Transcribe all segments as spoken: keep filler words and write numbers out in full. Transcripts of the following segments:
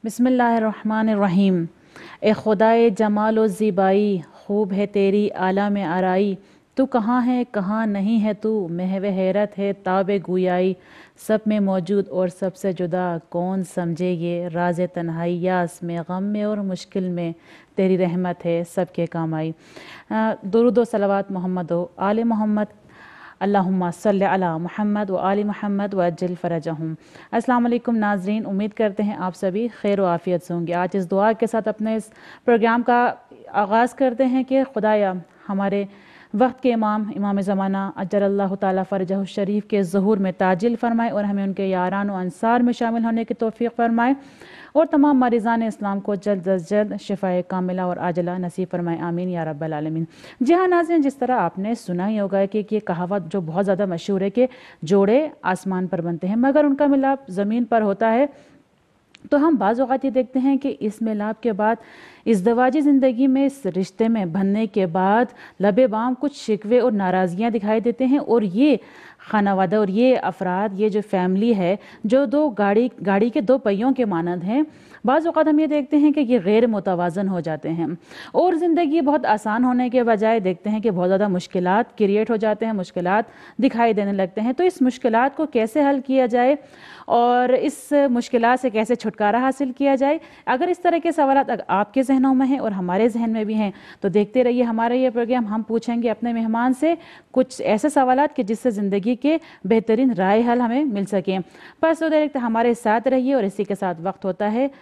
بسم اللہ الرحمن الرحیم۔ اے خدائے جمال و زیبائی، خوب ہے تیری عالم آرائی، تو کہاں ہے کہاں نہیں ہے، تو محو حیرت ہے تاب گویائی، سب میں موجود اور سب سے جدا، کون سمجھے یہ راز تنہائی، یاس میں غم میں اور مشکل میں تیری رحمت ہے سب کے کام آئی۔ درود و صلوات محمد و آل محمد، اللہم صلی علی محمد و آل محمد و عجل فرجہم۔ السلام علیکم ناظرین، امید کرتے ہیں آپ سبھی خیر و عافیت سے ہوں گے۔ آج اس دعا کے ساتھ اپنے اس پروگرام کا آغاز کرتے ہیں کہ خدایا ہمارے وقت کے امام امام زمانہ اجل اللہ تعالیٰ فرجہ الشریف کے ظہور میں تعجیل فرمائے اور ہمیں ان کے یاران و انصار میں شامل ہونے کی توفیق فرمائے، اور تمام مریضان اسلام کو جلد از جلد شفاء کاملہ اور عاجلہ نصیب فرمائے، آمین یا رب العالمین۔ جی ہاں ناظرین، جس طرح آپ نے سنا ہی ہوگا کہ یہ کہاوت جو بہت زیادہ مشہور ہے کہ جوڑے آسمان پر بنتے ہیں مگر ان کا ملاپ زمین پر ہوتا ہے، تو ہم بعض اوقات یہ دیکھتے ہیں کہ اس ملاپ کے بعد ازدواجی زندگی میں اس رشتے میں بننے کے بعد لبے بام کچھ شکوے اور ناراضگیاں دکھائی دیتے ہیں، اور یہ خانوادہ اور یہ افراد، یہ جو فیملی ہے جو دو گاڑی گاڑی کے دو پہیوں کے مانند ہیں، بعض اوقات ہم یہ دیکھتے ہیں کہ یہ غیر متوازن ہو جاتے ہیں اور زندگی بہت آسان ہونے کے بجائے دیکھتے ہیں کہ بہت زیادہ مشکلات کریٹ ہو جاتے ہیں، مشکلات دکھائی دینے لگتے ہیں۔ تو اس مشکلات کو کیسے حل کیا جائے اور اس مشکلات سے کیسے چھٹکارا حاصل کیا جائے، اگر اس طرح کے سوالات آپ کے ذہنوں میں ہیں اور ہمارے ذہن میں بھی ہیں تو دیکھتے رہیے ہمارا یہ پروگرام۔ ہم پوچھیں گے اپنے مہمان سے کچھ ایسے سوالات کہ جس سے زندگی کے بہترین رائے حل ہمیں مل سکیں۔ بس تو دیکھتے ہمارے ساتھ رہیے، اور اسی کے ساتھ وقت ہوتا ہے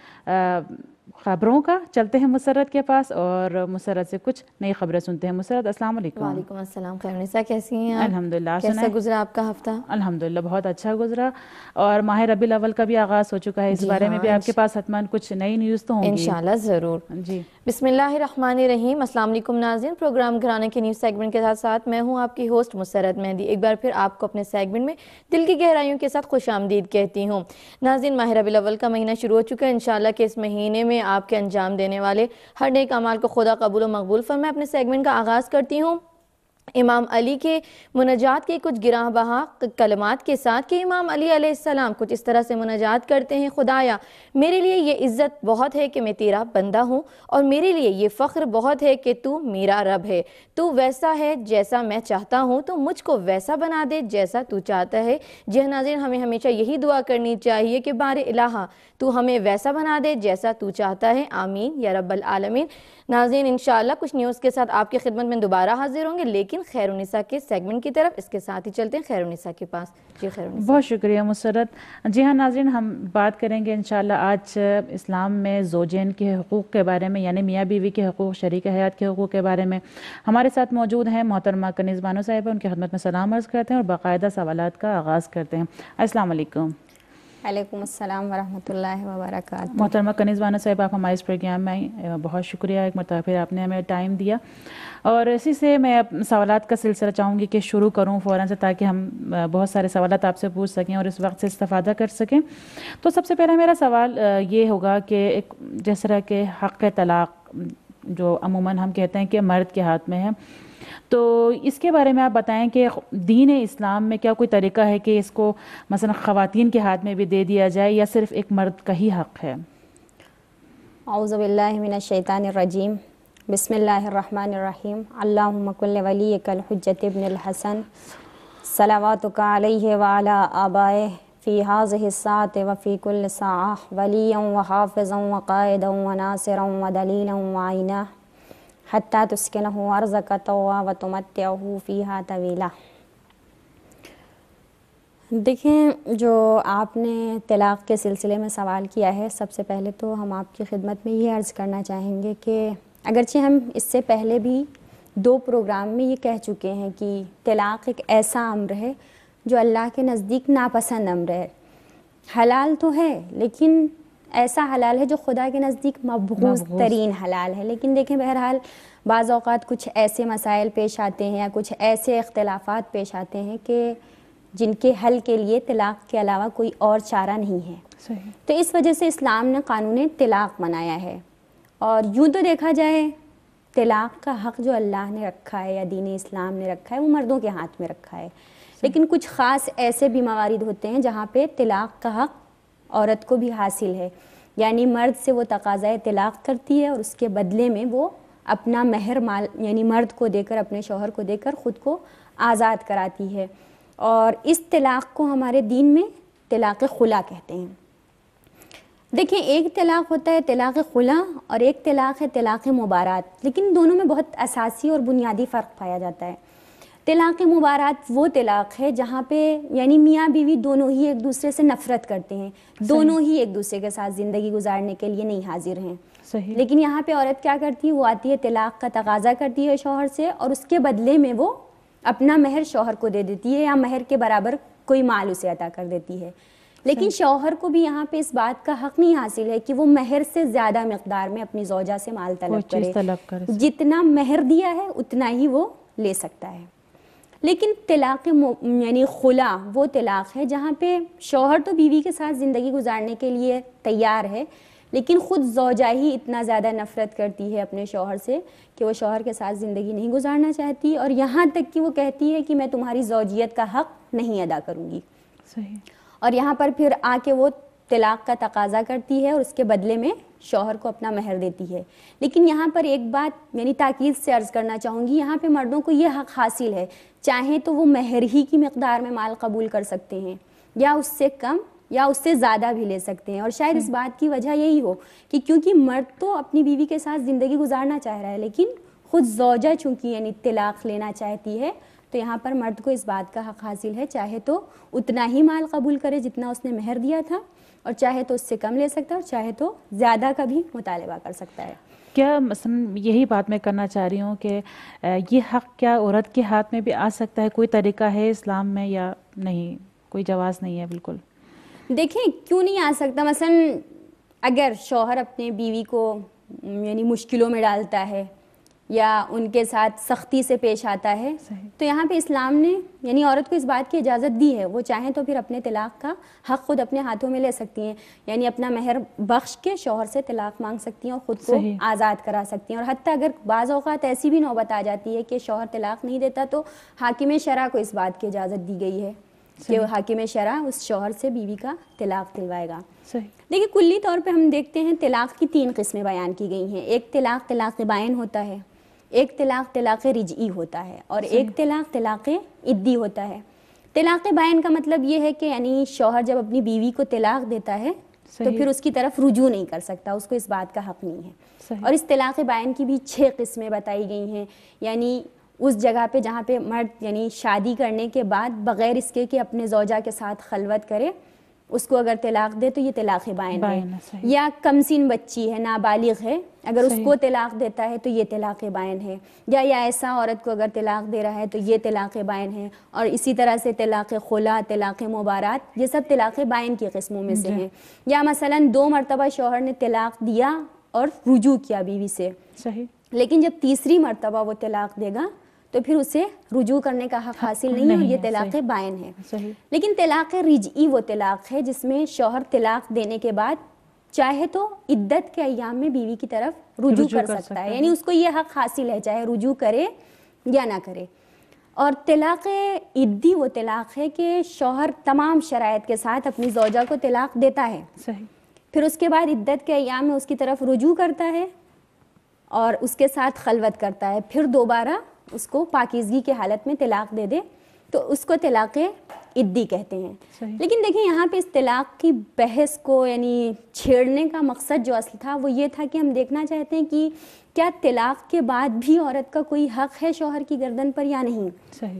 خبروں کا۔ چلتے ہیں مسرت کے پاس اور مسرت سے کچھ نئی خبریں سنتے ہیں۔ مسرت السلام علیکم۔ وعلیکم السلام، خیرنسا کیسی ہیں آپ؟ الحمدللہ۔ کیسا گزرا آپ کا ہفتہ؟ الحمدللہ بہت اچھا گزرا، اور ماہ ربیع الاول کا بھی آغاز ہو چکا ہے، اس بارے میں بھی آپ کے پاس حتماً کچھ نئی نیوز تو ہوں گی انشاءاللہ ضرور۔ جی بسم اللہ الرحمن الرحیم۔ السلام علیکم ناظرین، پروگرام گھرانے کے نیوز سیگمنٹ کے ساتھ ساتھ میں ہوں آپ کی ہوسٹ مسرت مہندی۔ ایک بار پھر آپ کو اپنے سیگمنٹ میں دل کی گہرائیوں کے ساتھ خوش آمدید کہتی ہوں۔ ناظرین، ماہ ربیع الاول کا مہینہ شروع ہو چکا ہے، انشاءاللہ کہ اس مہینے میں آپ کے انجام دینے والے ہر نیک اعمال کو خدا قبول و مقبول فرمائے۔ اپنے سیگمنٹ کا آغاز کرتی ہوں امام علی کے مناجات کے کچھ گراں بہا کلمات کے ساتھ کہ امام علی علیہ السلام کچھ اس طرح سے مناجات کرتے ہیں: خدایا میرے لیے یہ عزت بہت ہے کہ میں تیرا بندہ ہوں، اور میرے لیے یہ فخر بہت ہے کہ تو میرا رب ہے۔ تو ویسا ہے جیسا میں چاہتا ہوں، تو مجھ کو ویسا بنا دے جیسا تو چاہتا ہے۔ جی ناظرین، ہمیں ہمیشہ یہی دعا کرنی چاہیے کہ بار الہ تو ہمیں ویسا بنا دے جیسا تو چاہتا ہے، آمین یا رب العالمین۔ ناظرین، انشاءاللہ کچھ نیوز کے ساتھ آپ کی خدمت میں دوبارہ حاضر ہوں گے، لیکن خیر النساء کے سیگمنٹ کی طرف اس کے ساتھ ہی چلتے ہیں خیر النساء کے پاس۔ جی خیر النساء۔ بہت شکریہ مسرت۔ جی ہاں ناظرین، ہم بات کریں گے انشاءاللہ آج اسلام میں زوجین کے حقوق کے بارے میں، یعنی میاں بیوی کے حقوق، شریک حیات کے حقوق کے بارے میں۔ ہمارے ساتھ موجود ہیں محترمہ کنیز بانو صاحبہ، ان کی خدمت میں سلام عرض کرتے ہیں اور باقاعدہ سوالات کا آغاز کرتے ہیں۔ السلام علیکم۔ وعلیکم السلام ورحمۃ اللہ وبرکاتہ۔ محترمہ کنیز بانو صاحب، آپ ہمارے اس پروگرام میں آئیں، بہت شکریہ، ایک مرتبہ پھر آپ نے ہمیں ٹائم دیا، اور اسی سے میں سوالات کا سلسلہ چاہوں گی کہ شروع کروں فوراً سے، تاکہ ہم بہت سارے سوالات آپ سے پوچھ سکیں اور اس وقت سے استفادہ کر سکیں۔ تو سب سے پہلے میرا سوال یہ ہوگا کہ ایک جس طرح کہ حق طلاق جو عموماً ہم کہتے ہیں کہ مرد کے ہاتھ میں ہے، تو اس کے بارے میں آپ بتائیں کہ دین اسلام میں کیا کوئی طریقہ ہے کہ اس کو مثلا خواتین کے ہاتھ میں بھی دے دیا جائے، یا صرف ایک مرد کا ہی حق ہے؟ اعوذ باللہ من الشیطان الرجیم، بسم اللہ الرحمن الرحیم۔ اللہم کل ولیک الحجۃ ابن الحسن صلواتک علیہ وعلی آبائہ فی ہذہ الساعۃ وفی کل ساعہ ولیا وحافظا وقائدا وناصرا ودلیلا وعینا حتی تسکنہ ارضک طوعا وتمتعہ فیہا طویلا۔ دیکھیں، جو آپ نے طلاق کے سلسلے میں سوال کیا ہے، سب سے پہلے تو ہم آپ کی خدمت میں یہ عرض کرنا چاہیں گے کہ اگرچہ ہم اس سے پہلے بھی دو پروگرام میں یہ کہہ چکے ہیں کہ طلاق ایک ایسا امر ہے جو اللہ کے نزدیک ناپسند امر ہے۔ حلال تو ہے، لیکن ایسا حلال ہے جو خدا کے نزدیک مبغوض ترین حلال ہے۔ لیکن دیکھیں، بہرحال بعض اوقات کچھ ایسے مسائل پیش آتے ہیں یا کچھ ایسے اختلافات پیش آتے ہیں کہ جن کے حل کے لیے طلاق کے علاوہ کوئی اور چارہ نہیں ہے۔ صحیح۔ تو اس وجہ سے اسلام نے قانون طلاق بنایا ہے، اور یوں تو دیکھا جائے طلاق کا حق جو اللہ نے رکھا ہے یا دین اسلام نے رکھا ہے وہ مردوں کے ہاتھ میں رکھا ہے، لیکن کچھ خاص ایسے بھی موارد ہوتے ہیں جہاں پہ طلاق کا حق عورت کو بھی حاصل ہے۔ یعنی مرد سے وہ تقاضۂ طلاق کرتی ہے اور اس کے بدلے میں وہ اپنا مہر مال یعنی مرد کو دے کر اپنے شوہر کو دے کر خود کو آزاد کراتی ہے. اور اس طلاق کو ہمارے دین میں طلاق خلا کہتے ہیں. دیکھیں ایک طلاق ہوتا ہے طلاق خلا اور ایک طلاق ہے طلاق مبارات, لیکن دونوں میں بہت اساسی اور بنیادی فرق پایا جاتا ہے. طلاق مبارات وہ طلاق ہے جہاں پہ یعنی میاں بیوی دونوں ہی ایک دوسرے سے نفرت کرتے ہیں, دونوں ہی ایک دوسرے کے ساتھ زندگی گزارنے کے لیے نہیں حاضر ہیں. صحیح. لیکن یہاں پہ عورت کیا کرتی ہے, وہ آتی ہے طلاق کا تقاضا کرتی ہے شوہر سے اور اس کے بدلے میں وہ اپنا مہر شوہر کو دے دیتی ہے یا مہر کے برابر کوئی مال اسے عطا کر دیتی ہے. لیکن شوہر کو بھی یہاں پہ اس بات کا حق نہیں حاصل ہے کہ وہ مہر سے زیادہ مقدار میں اپنی زوجہ سے مال طلب کرے, طلب کرے. جتنا مہر دیا ہے اتنا ہی وہ لے سکتا ہے. لیکن طلاق یعنی خلا وہ طلاق ہے جہاں پہ شوہر تو بیوی کے ساتھ زندگی گزارنے کے لیے تیار ہے, لیکن خود زوجہ ہی اتنا زیادہ نفرت کرتی ہے اپنے شوہر سے کہ وہ شوہر کے ساتھ زندگی نہیں گزارنا چاہتی, اور یہاں تک کہ وہ کہتی ہے کہ میں تمہاری زوجیت کا حق نہیں ادا کروں گی. صحیح. اور یہاں پر پھر آ کے وہ طلاق کا تقاضا کرتی ہے اور اس کے بدلے میں شوہر کو اپنا مہر دیتی ہے. لیکن یہاں پر ایک بات یعنی تاکید سے عرض کرنا چاہوں گی, یہاں پہ مردوں کو یہ حق حاصل ہے, چاہیں تو وہ مہر ہی کی مقدار میں مال قبول کر سکتے ہیں یا اس سے کم یا اس سے زیادہ بھی لے سکتے ہیں. اور شاید اس بات کی وجہ یہی ہو کہ کیونکہ مرد تو اپنی بیوی کے ساتھ زندگی گزارنا چاہ رہا ہے, لیکن خود زوجہ چونکہ یعنی طلاق لینا چاہتی ہے, تو یہاں پر مرد کو اس بات کا حق حاصل ہے, چاہے تو اتنا ہی مال قبول کرے جتنا اس نے مہر دیا تھا, اور چاہے تو اس سے کم لے سکتا ہے, اور چاہے تو زیادہ کا بھی مطالبہ کر سکتا ہے. کیا مثلا یہی بات میں کرنا چاہ رہی ہوں کہ یہ حق کیا عورت کے ہاتھ میں بھی آ سکتا ہے؟ کوئی طریقہ ہے اسلام میں یا نہیں؟ کوئی جواز نہیں ہے بالکل؟ دیکھیں کیوں نہیں آ سکتا. مثلا اگر شوہر اپنے بیوی کو یعنی مشکلوں میں ڈالتا ہے یا ان کے ساتھ سختی سے پیش آتا ہے, تو یہاں پہ اسلام نے یعنی عورت کو اس بات کی اجازت دی ہے, وہ چاہیں تو پھر اپنے طلاق کا حق خود اپنے ہاتھوں میں لے سکتی ہیں, یعنی اپنا مہر بخش کے شوہر سے طلاق مانگ سکتی ہیں اور خود کو آزاد کرا سکتی ہیں. اور حتیٰ اگر بعض اوقات ایسی بھی نوبت آ جاتی ہے کہ شوہر طلاق نہیں دیتا, تو حاکم شرع کو اس بات کی اجازت دی گئی ہے کہ حاکم شرع اس شوہر سے بیوی کا طلاق دلوائے گا. دیکھیے کلی طور پہ ہم دیکھتے ہیں طلاق کی تین قسمیں بیان کی گئی ہیں. ایک طلاق طلاق بائن ہوتا ہے, ایک طلاق طلاق رجعی ہوتا ہے, اور ایک طلاق طلاق عدی ہوتا ہے. طلاق بائن کا مطلب یہ ہے کہ یعنی شوہر جب اپنی بیوی کو طلاق دیتا ہے تو پھر اس کی طرف رجوع نہیں کر سکتا, اس کو اس بات کا حق نہیں ہے. اور اس طلاق بائن کی بھی چھ قسمیں بتائی گئی ہیں, یعنی اس جگہ پہ جہاں پہ مرد یعنی شادی کرنے کے بعد بغیر اس کے کہ اپنے زوجہ کے ساتھ خلوت کرے اس کو اگر طلاق دے تو یہ طلاق بائن ہے. یا کمسن بچی ہے, نابالغ ہے, اگر اس کو طلاق دیتا ہے تو یہ طلاق بائن ہے. یا یا ایسا عورت کو اگر طلاق دے رہا ہے تو یہ طلاق بائن ہے. اور اسی طرح سے طلاق خلا, طلاق مبارات, یہ سب طلاق بائن کی قسموں میں سے ہیں. یا مثلا دو مرتبہ شوہر نے طلاق دیا اور رجوع کیا بیوی سے, لیکن جب تیسری مرتبہ وہ طلاق دے گا تو پھر اسے رجوع کرنے کا حق حاصل نہیں ہے, اور یہ طلاق بائن ہے. لیکن طلاق رجعی وہ طلاق ہے جس میں شوہر طلاق دینے کے بعد چاہے تو عدت کے ایام میں بیوی کی طرف رجوع کر سکتا ہے, یعنی اس کو یہ حق حاصل ہے چاہے رجوع کرے یا نہ کرے. اور طلاق عدی وہ طلاق ہے کہ شوہر تمام شرائط کے ساتھ اپنی زوجہ کو طلاق دیتا ہے, پھر اس کے بعد عدت کے ایام میں اس کی طرف رجوع کرتا ہے اور اس کے ساتھ خلوت کرتا ہے, پھر دوبارہ اس کو پاکیزگی کے حالت میں طلاق دے دے تو اس کو طلاق عدی کہتے ہیں. لیکن دیکھیں یہاں پہ اس طلاق کی بحث کو یعنی چھیڑنے کا مقصد جو اصل تھا وہ یہ تھا کہ ہم دیکھنا چاہتے ہیں کہ کیا طلاق کے بعد بھی عورت کا کوئی حق ہے شوہر کی گردن پر یا نہیں.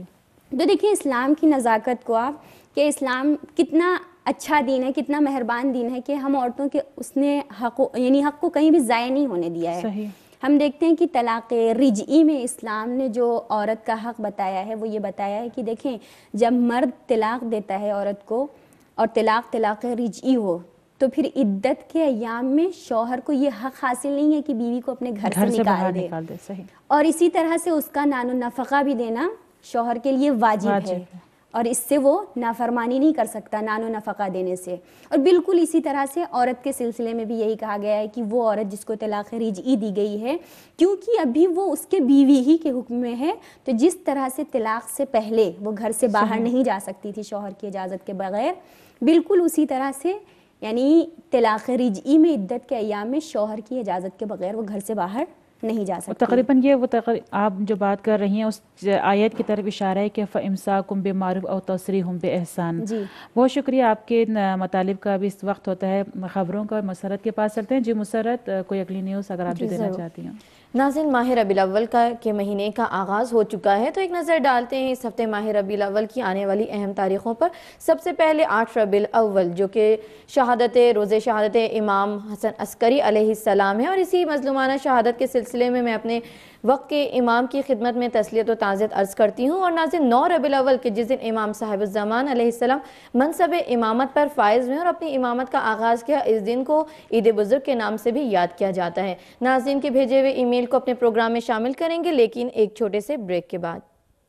تو دیکھیں اسلام کی نزاکت کو آپ کہ اسلام کتنا اچھا دین ہے, کتنا مہربان دین ہے کہ ہم عورتوں کے اس نے حق یعنی حق کو کہیں بھی ضائع نہیں ہونے دیا ہے. ہم دیکھتے ہیں کہ طلاق رجعی میں اسلام نے جو عورت کا حق بتایا ہے وہ یہ بتایا ہے کہ دیکھیں جب مرد طلاق دیتا ہے عورت کو اور طلاق طلاق رجعی ہو تو پھر عدت کے ایام میں شوہر کو یہ حق حاصل نہیں ہے کہ بیوی کو اپنے گھر سے نکال دے, اور اسی طرح سے اس کا نان و نفقہ بھی دینا شوہر کے لیے واجب ہے, اور اس سے وہ نافرمانی نہیں کر سکتا نان و نفقہ دینے سے. اور بالکل اسی طرح سے عورت کے سلسلے میں بھی یہی کہا گیا ہے کہ وہ عورت جس کو طلاق رجعی دی گئی ہے کیونکہ ابھی وہ اس کے بیوی ہی کے حکم میں ہے, تو جس طرح سے طلاق سے پہلے وہ گھر سے باہر نہیں جا سکتی تھی شوہر کی اجازت کے بغیر, بالکل اسی طرح سے یعنی طلاق رجعی میں عدت کے ایام میں شوہر کی اجازت کے بغیر وہ گھر سے باہر نہیں جا سکتی. تقریباً یہ وہ آپ جو بات کر رہی ہیں اس آیت کی طرف اشارہ ہے کہ فَإِمْسَاكُمْ بِمَعْرُوفٍ أَوْ تَسْرِيحٌ بِإِحْسَان. جی بہت شکریہ. آپ کے مطالب کا بھی اس وقت ہوتا ہے خبروں کا. مسرت کے پاس چلتے ہیں. جی مسرت، کوئی اگلی نیوز اگر آپ جو دینا چاہتی ہیں. ناظرین، ماہ ربیع الاول کا کے مہینے کا آغاز ہو چکا ہے، تو ایک نظر ڈالتے ہیں اس ہفتے ماہ ربیع الاول کی آنے والی اہم تاریخوں پر. سب سے پہلے آٹھ ربیع الاول جو کہ شہادت روز شہادت امام حسن عسکری علیہ السلام ہے، اور اسی مظلومانہ شہادت کے سلسلے میں میں اپنے وقت کے امام کی خدمت میں تسلیت و تعزیت عرض کرتی ہوں. اور ناظرین، نو ربیع الاول کے جس دن امام صاحب الزمان علیہ السلام منصب امامت پر فائز ہوئے اور اپنی امامت کا آغاز کیا، اس دن کو عید بزرگ کے نام سے بھی یاد کیا جاتا ہے. ناظرین کے بھیجے ہوئے ای میل کو اپنے پروگرام میں شامل کریں گے، لیکن ایک چھوٹے سے بریک کے بعد.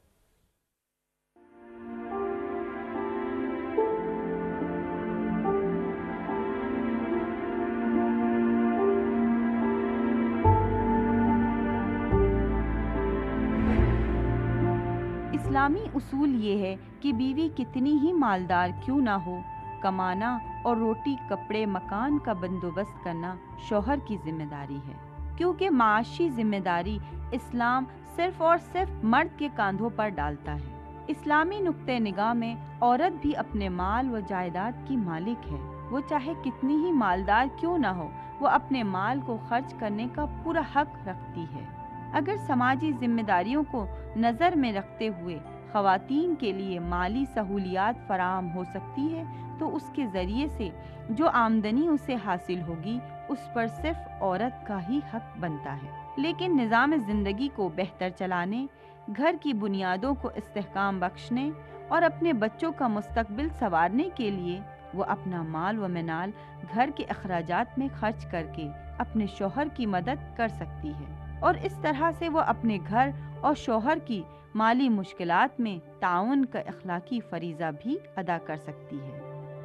اسلامی اصول یہ ہے کہ بیوی کتنی ہی مالدار کیوں نہ ہو، کمانا اور روٹی کپڑے مکان کا بندوبست کرنا شوہر کی ذمہ داری ہے، کیونکہ معاشی ذمہ داری اسلام صرف اور صرف مرد کے کاندھوں پر ڈالتا ہے. اسلامی نقطہ نگاہ میں عورت بھی اپنے مال و جائیداد کی مالک ہے. وہ چاہے کتنی ہی مالدار کیوں نہ ہو، وہ اپنے مال کو خرچ کرنے کا پورا حق رکھتی ہے. اگر سماجی ذمہ داریوں کو نظر میں رکھتے ہوئے خواتین کے لیے مالی سہولیات فراہم ہو سکتی ہے، تو اس کے ذریعے سے جو آمدنی اسے حاصل ہوگی اس پر صرف عورت کا ہی حق بنتا ہے. لیکن نظام زندگی کو بہتر چلانے، گھر کی بنیادوں کو استحکام بخشنے اور اپنے بچوں کا مستقبل سنوارنے کے لیے وہ اپنا مال و منال گھر کے اخراجات میں خرچ کر کے اپنے شوہر کی مدد کر سکتی ہے، اور اس طرح سے وہ اپنے گھر اور شوہر کی مالی مشکلات میں تعاون کا اخلاقی فریضہ بھی ادا کر سکتی ہے.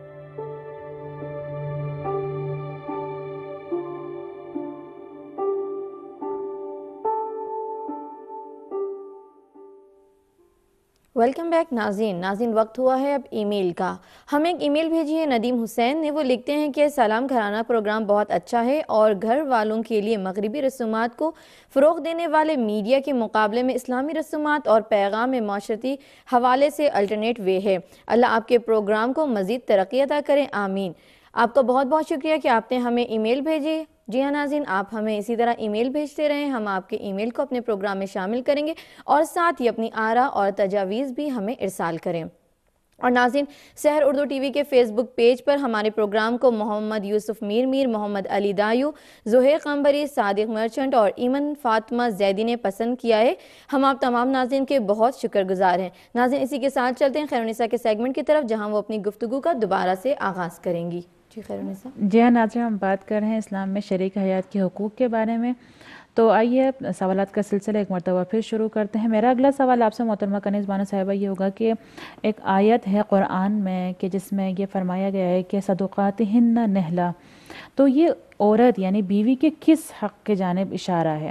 ویلکم بیک ناظرین. ناظرین وقت ہوا ہے اب ای میل کا. ہمیں ایک ای میل بھیجی ہے ندیم حسین نے. وہ لکھتے ہیں کہ سلام گھرانہ پروگرام بہت اچھا ہے اور گھر والوں کے لیے مغربی رسومات کو فروغ دینے والے میڈیا کے مقابلے میں اسلامی رسومات اور پیغام معاشرتی حوالے سے الٹرنیٹ وے ہے. اللہ آپ کے پروگرام کو مزید ترقی عطا کریں، آمین. آپ کا بہت بہت شکریہ کہ آپ نے ہمیں ای میل بھیجی. جی ہاں ناظرین، آپ ہمیں اسی طرح ای میل بھیجتے رہیں، ہم آپ کے ای میل کو اپنے پروگرام میں شامل کریں گے اور ساتھ ہی اپنی آراء اور تجاویز بھی ہمیں ارسال کریں. اور ناظرین، سحر اردو ٹی وی کے فیس بک پیج پر ہمارے پروگرام کو محمد یوسف میر میر، محمد علی دایو، زہیر قمبری، صادق مرچنٹ اور ایمن فاطمہ زیدی نے پسند کیا ہے. ہم آپ تمام ناظرین کے بہت شکر گزار ہیں. ناظرین اسی کے ساتھ چلتے ہیں خیرونسا کے سیگمنٹ کی طرف، جہاں وہ اپنی گفتگو کا دوبارہ سے آغاز کریں گی. جی خیرونسا. جی ہاں ناظرین، ہم بات کر رہے ہیں اسلام میں شریک حیات کے حقوق کے بارے میں. تو آئیے سوالات کا سلسلہ ایک مرتبہ پھر شروع کرتے ہیں. میرا اگلا سوال آپ سے محترمہ کنیز بانو صاحبہ یہ ہوگا کہ ایک آیت ہے قرآن میں کہ جس میں یہ فرمایا گیا ہے کہ صدقاتہن نہلا، تو یہ عورت یعنی بیوی کے کس حق کے جانب اشارہ ہے؟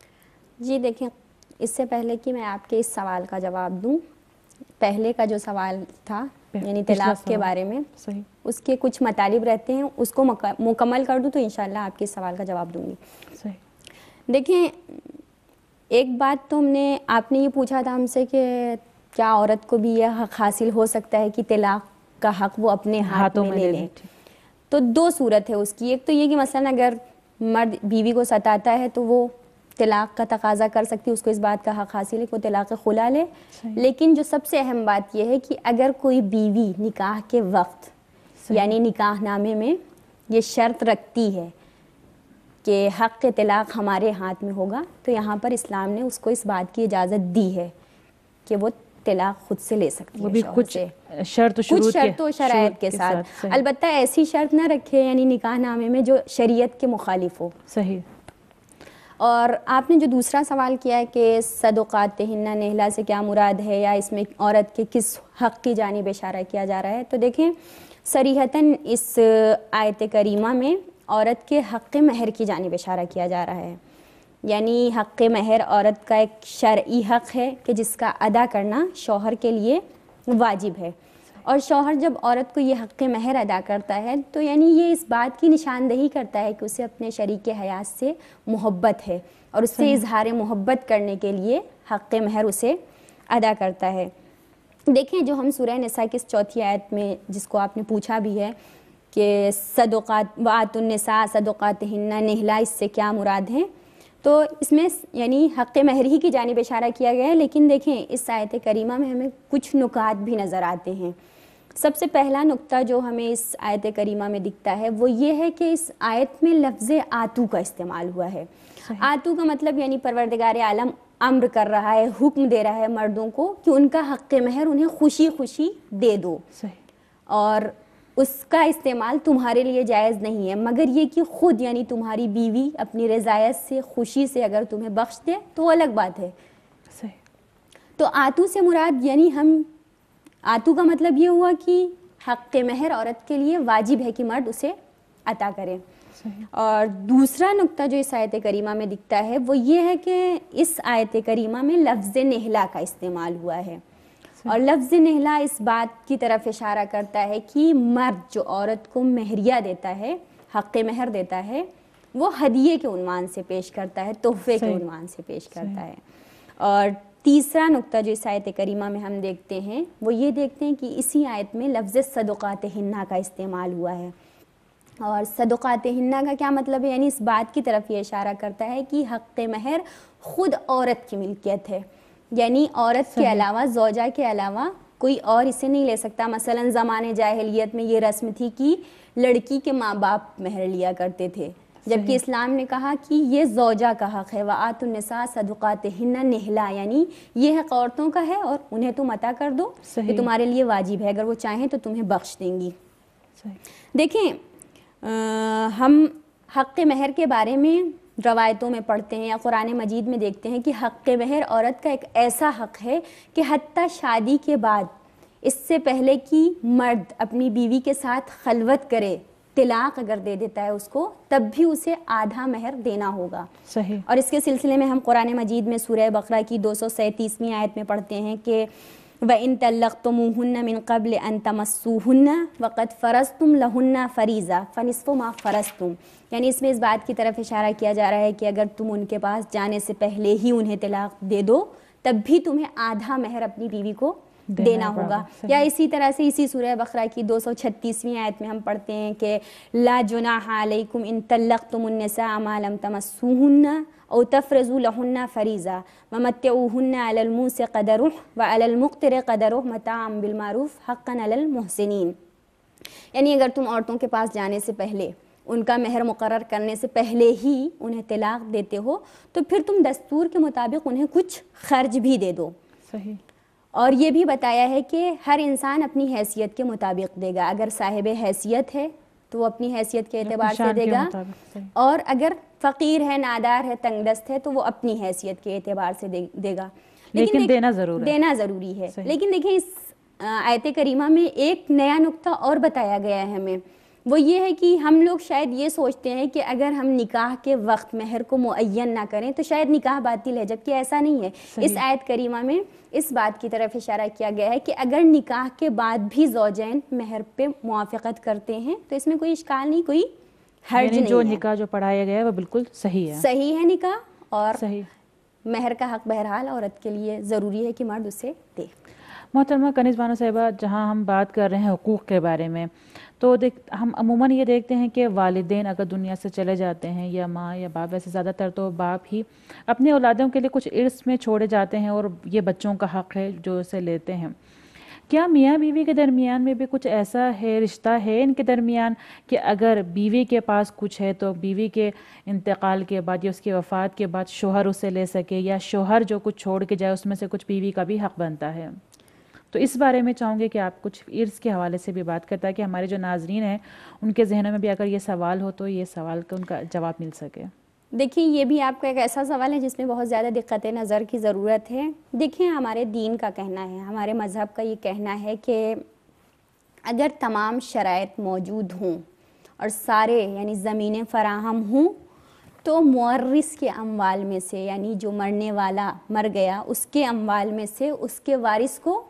جی دیکھیں، اس سے پہلے کہ میں آپ کے اس سوال کا جواب دوں، پہلے کا جو سوال تھا یعنی طلاق کے بارے میں، صحیح، اس کے کچھ مطالب رہتے ہیں، اس کو مکمل کر دوں تو انشاءاللہ آپ کے اس سوال کا جواب دوں گی. صحیح. دیکھیں، ایک بات تو ہم نے آپ نے یہ پوچھا تھا ہم سے کہ کیا عورت کو بھی یہ حق حاصل ہو سکتا ہے کہ طلاق کا حق وہ اپنے ہاتھوں میں لے لیں. تو دو صورت ہے اس کی. ایک تو یہ کہ مثلا اگر مرد بیوی کو ستاتا ہے تو وہ طلاق کا تقاضا کر سکتی ہے، اس کو اس بات کا حق حاصل ہے کہ وہ طلاق خلا لے. لیکن جو سب سے اہم بات یہ ہے کہ اگر کوئی بیوی نکاح کے وقت یعنی نکاح نامے میں یہ شرط رکھتی ہے کہ حق طلاق ہمارے ہاتھ میں ہوگا، تو یہاں پر اسلام نے اس کو اس بات کی اجازت دی ہے کہ وہ طلاق خود سے لے سکتی ہے. وہ بھی کچھ شرط کچھ شرط و شرائط کے ساتھ، البتہ ایسی شرط نہ رکھے یعنی نکاح نامے میں جو شریعت کے مخالف ہو. صحیح. اور آپ نے جو دوسرا سوال کیا ہے کہ صدقاتہن نہلا سے کیا مراد ہے یا اس میں عورت کے کس حق کی جانب اشارہ کیا جا رہا ہے، تو دیکھیں صریحتاً اس آیت کریمہ میں عورت کے حق مہر کی جانب اشارہ کیا جا رہا ہے. یعنی حق مہر عورت کا ایک شرعی حق ہے کہ جس کا ادا کرنا شوہر کے لیے واجب ہے. اور شوہر جب عورت کو یہ حق مہر ادا کرتا ہے تو یعنی یہ اس بات کی نشاندہی کرتا ہے کہ اسے اپنے شریک حیات سے محبت ہے اور اس سے اظہار محبت کرنے کے لیے حق مہر اسے ادا کرتا ہے. دیکھیں جو ہم سورہ نساء کی اس چوتھی آیت میں جس کو آپ نے پوچھا بھی ہے کہ صدقات وآتوا النساء صدقاتہن نہلا، اس سے کیا مراد ہے، تو اس میں یعنی حق مہر ہی کی جانب اشارہ کیا گیا ہے. لیکن دیکھیں اس آیت کریمہ میں ہمیں کچھ نکات بھی نظر آتے ہیں. سب سے پہلا نقطہ جو ہمیں اس آیت کریمہ میں دکھتا ہے وہ یہ ہے کہ اس آیت میں لفظ آتو کا استعمال ہوا ہے. آتو کا مطلب یعنی پروردگار عالم امر کر رہا ہے، حکم دے رہا ہے مردوں کو کہ ان کا حق مہر انہیں خوشی خوشی دے دو، اور اس کا استعمال تمہارے لیے جائز نہیں ہے مگر یہ کہ خود یعنی تمہاری بیوی اپنی رضایت سے خوشی سے اگر تمہیں بخش دے تو وہ الگ بات ہے. تو آتو سے مراد یعنی ہم آتو کا مطلب یہ ہوا کہ حق مہر عورت کے لیے واجب ہے کہ مرد اسے عطا کرے. اور دوسرا نقطہ جو اس آیت کریمہ میں دکھتا ہے وہ یہ ہے کہ اس آیت کریمہ میں لفظ نہلا کا استعمال ہوا ہے، اور لفظ نہلا اس بات کی طرف اشارہ کرتا ہے کہ مرد جو عورت کو مہریہ دیتا ہے، حق مہر دیتا ہے، وہ ہدیے کے عنوان سے پیش کرتا ہے، تحفے کے عنوان سے پیش کرتا ہے. اور تیسرا نقطہ جو اس آیت کریمہ میں ہم دیکھتے ہیں وہ یہ دیکھتے ہیں کہ اسی آیت میں لفظ صدقاتہن کا استعمال ہوا ہے. اور صدقاتہن کا کیا مطلب ہے، یعنی اس بات کی طرف یہ اشارہ کرتا ہے کہ حق مہر خود عورت کی ملکیت ہے، یعنی عورت کے علاوہ، زوجہ کے علاوہ کوئی اور اسے نہیں لے سکتا. مثلا زمانے جاہلیت میں یہ رسم تھی کہ لڑکی کے ماں باپ مہر لیا کرتے تھے، جبکہ اسلام نے کہا کہ یہ زوجہ کا حق ہے. وآتوا النساء صدقاتہن نہلا، یعنی یہ حق عورتوں کا ہے اور انہیں تم عطا کر دو، یہ تمہارے لیے واجب ہے، اگر وہ چاہیں تو تمہیں بخش دیں گی. دیکھیں ہم حق مہر کے بارے میں روایتوں میں پڑھتے ہیں یا قرآن مجید میں دیکھتے ہیں کہ حق مہر عورت کا ایک ایسا حق ہے کہ حتیٰ شادی کے بعد اس سے پہلے کہ مرد اپنی بیوی کے ساتھ خلوت کرے، طلاق اگر دے دیتا ہے اس کو، تب بھی اسے آدھا مہر دینا ہوگا. صحیح. اور اس کے سلسلے میں ہم قرآن مجید میں سورہ بقرہ کی دو سو سینتیسویں آیت میں پڑھتے ہیں کہ وَإِن طَلَّقْتُمُوهُنَّ مِن قَبْلِ أَن تَمَسُّوهُنَّ وَقَدْ فَرَضْتُمْ لَهُنَّ فَرِيضَةً فَنِصْفُ مَا فَرَضْتُمْ، یعنی اس میں اس بات کی طرف اشارہ کیا جا رہا ہے کہ اگر تم ان کے پاس جانے سے پہلے ہی انہیں طلاق دے دو تب بھی تمہیں آدھا مہر اپنی بیوی کو دینا ہوگا. یا اسی طرح سے اسی سورہ بقرہ کی دو سو چھتیسویں آیت میں ہم پڑھتے ہیں کہ لا جناح علیکم ان طلقتم النساء ما لم تمسوهن او تفرضوا لهن فریضہ ومتعوهن علی الموسع قدرہ وعلی المقتر قدرہ متاعا بالمعروف حقا علی المحسنین. یعنی اگر تم عورتوں کے پاس جانے سے پہلے، ان کا مہر مقرر کرنے سے پہلے ہی انہیں طلاق دیتے ہو تو پھر تم دستور کے مطابق انہیں کچھ خرچ بھی دے دو. صحیح. اور یہ بھی بتایا ہے کہ ہر انسان اپنی حیثیت کے مطابق دے گا. اگر صاحب حیثیت ہے تو وہ اپنی حیثیت کے اعتبار سے دے گا، اور اگر فقیر ہے، نادار ہے، تنگ دست ہے تو وہ اپنی حیثیت کے اعتبار سے دے گا. لیکن دینا ضرور ہے، دینا ضروری ہے. لیکن دیکھیں اس آیت کریمہ میں ایک نیا نقطہ اور بتایا گیا ہے ہمیں، وہ یہ ہے کہ ہم لوگ شاید یہ سوچتے ہیں کہ اگر ہم نکاح کے وقت مہر کو معین نہ کریں تو شاید نکاح باطل ہے، جبکہ ایسا نہیں ہے. اس آیت کریمہ میں اس بات کی طرف اشارہ کیا گیا ہے کہ اگر نکاح کے بعد بھی زوجین مہر پہ موافقت کرتے ہیں تو اس میں کوئی اشکال نہیں، کوئی حرج نہیں ہے. جو نکاح جو پڑھایا گیا ہے وہ بالکل صحیح ہے، صحیح ہے نکاح. اور صحیح مہر کا حق بہرحال عورت کے لیے ضروری ہے کہ مرد اسے دے. محترمہ کنیز بانو صاحبہ، جہاں ہم بات کر رہے ہیں حقوق کے بارے میں، تو دیکھ ہم عموماً یہ دیکھتے ہیں کہ والدین اگر دنیا سے چلے جاتے ہیں یا ماں یا باپ، ویسے زیادہ تر تو باپ ہی اپنے اولادوں کے لیے کچھ ارث میں چھوڑے جاتے ہیں اور یہ بچوں کا حق ہے جو اسے لیتے ہیں. کیا میاں بیوی کے درمیان میں بھی کچھ ایسا ہے، رشتہ ہے ان کے درمیان کہ اگر بیوی کے پاس کچھ ہے تو بیوی کے انتقال کے بعد یا اس کی وفات کے بعد شوہر اسے لے سکے، یا شوہر جو کچھ چھوڑ کے جائے اس میں سے کچھ بیوی کا بھی حق بنتا ہے؟ تو اس بارے میں چاہوں گے کہ آپ کچھ ارث کے حوالے سے بھی بات کرتا ہے کہ ہمارے جو ناظرین ہیں ان کے ذہنوں میں بھی اگر یہ سوال ہو تو یہ سوال کا ان کا جواب مل سکے. دیکھیں یہ بھی آپ کا ایک ایسا سوال ہے جس میں بہت زیادہ دقت نظر کی ضرورت ہے. دیکھیں ہمارے دین کا کہنا ہے، ہمارے مذہب کا یہ کہنا ہے کہ اگر تمام شرائط موجود ہوں اور سارے یعنی زمینیں فراہم ہوں تو مورث کے اموال میں سے، یعنی جو مرنے والا مر گیا اس کے اموال میں سے اس کے وارث کو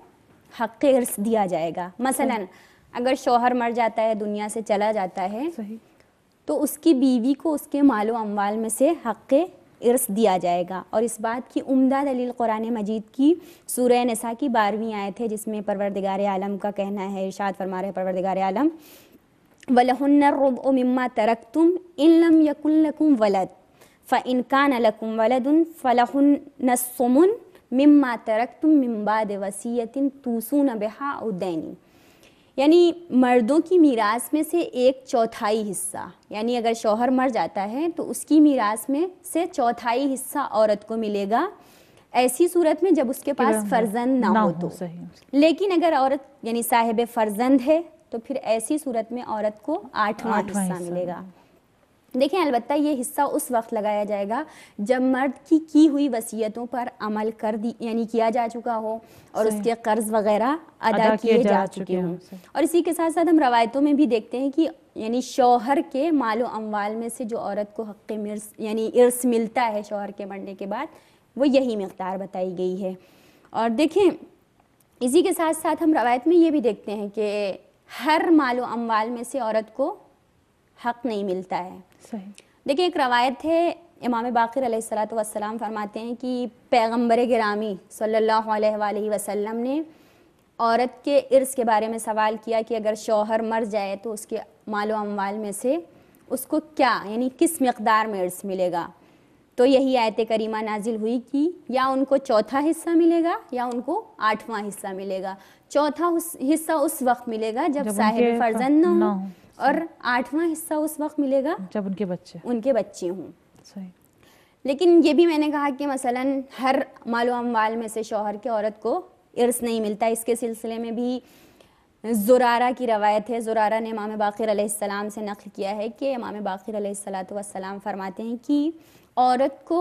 حق ارث دیا جائے گا. مثلاً اگر شوہر مر جاتا ہے, دنیا سے چلا جاتا ہے, تو اس کی بیوی کو اس کے مال و اموال میں سے حق ارث دیا جائے گا. اور اس بات کی عمدہ دلیل قرآن مجید کی سورہ نساء کی بارہویں آیت ہے, جس میں پروردگار عالم کا کہنا ہے, ارشاد فرما رہے پروردگار عالم وَلَهُنَّ الرُّبُعُ مِمَّا تَرَكْتُمْ إِن لَّمْ يَكُن لَّكُمْ وَلَدٌ فَإِن كَانَ لَكُمْ وَلَدٌ فَلَهُنَّ الثُّمُنُ مِمَّا تَرَكْتُم مِّن بَعْدِ وَصِيَّةٍ تُوصُونَ بِهَا أَوْ دَيْنٍ. یعنی مردوں کی میراث میں سے ایک چوتھائی حصہ, یعنی اگر شوہر مر جاتا ہے تو اس کی میراث میں سے چوتھائی حصہ عورت کو ملے گا, ایسی صورت میں جب اس کے پاس فرزند نہ ہو تو. لیکن اگر عورت یعنی صاحب فرزند ہے تو پھر ایسی صورت میں عورت کو آٹھواں حصہ ملے گا. دیکھیں البتہ یہ حصہ اس وقت لگایا جائے گا جب مرد کی کی ہوئی وصیتوں پر عمل کر دی یعنی کیا جا چکا ہو اور اس کے قرض وغیرہ ادا کیے جا چکے ہوں. اور اسی کے ساتھ ساتھ ہم روایتوں میں بھی دیکھتے ہیں کہ یعنی شوہر کے مال و اموال میں سے جو عورت کو حق مرث یعنی ارث ملتا ہے شوہر کے مرنے کے بعد, وہ یہی مقدار بتائی گئی ہے. اور دیکھیں اسی کے ساتھ ساتھ ہم روایت میں یہ بھی دیکھتے ہیں کہ ہر مال و اموال میں سے عورت کو حق نہیں ملتا ہے. دیکھیں ایک روایت ہے, امام باقر علیہ الصلوۃ والسلام فرماتے ہیں کہ پیغمبر گرامی صلی اللہ علیہ وآلہ وسلم نے عورت کے ارث کے بارے میں سوال کیا کہ اگر شوہر مر جائے تو اس کے مال و اموال میں سے اس کو کیا یعنی کس مقدار میں ارث ملے گا. تو یہی آیت کریمہ نازل ہوئی کہ یا ان کو چوتھا حصہ ملے گا یا ان کو آٹھواں حصہ ملے گا. چوتھا حصہ اس وقت ملے گا جب صاحب فرزند نہ ہو, اور آٹھواں حصہ اس وقت ملے گا جب ان کے بچے ان کے بچے ہوں. لیکن یہ بھی میں نے کہا کہ مثلاً ہر مال و اموال میں سے شوہر کے عورت کو ارث نہیں ملتا. اس کے سلسلے میں بھی زرارہ کی روایت ہے. زرارہ نے امام باقر علیہ السلام سے نقل کیا ہے کہ امام باقر علیہ الصلوۃ والسلام فرماتے ہیں کہ عورت کو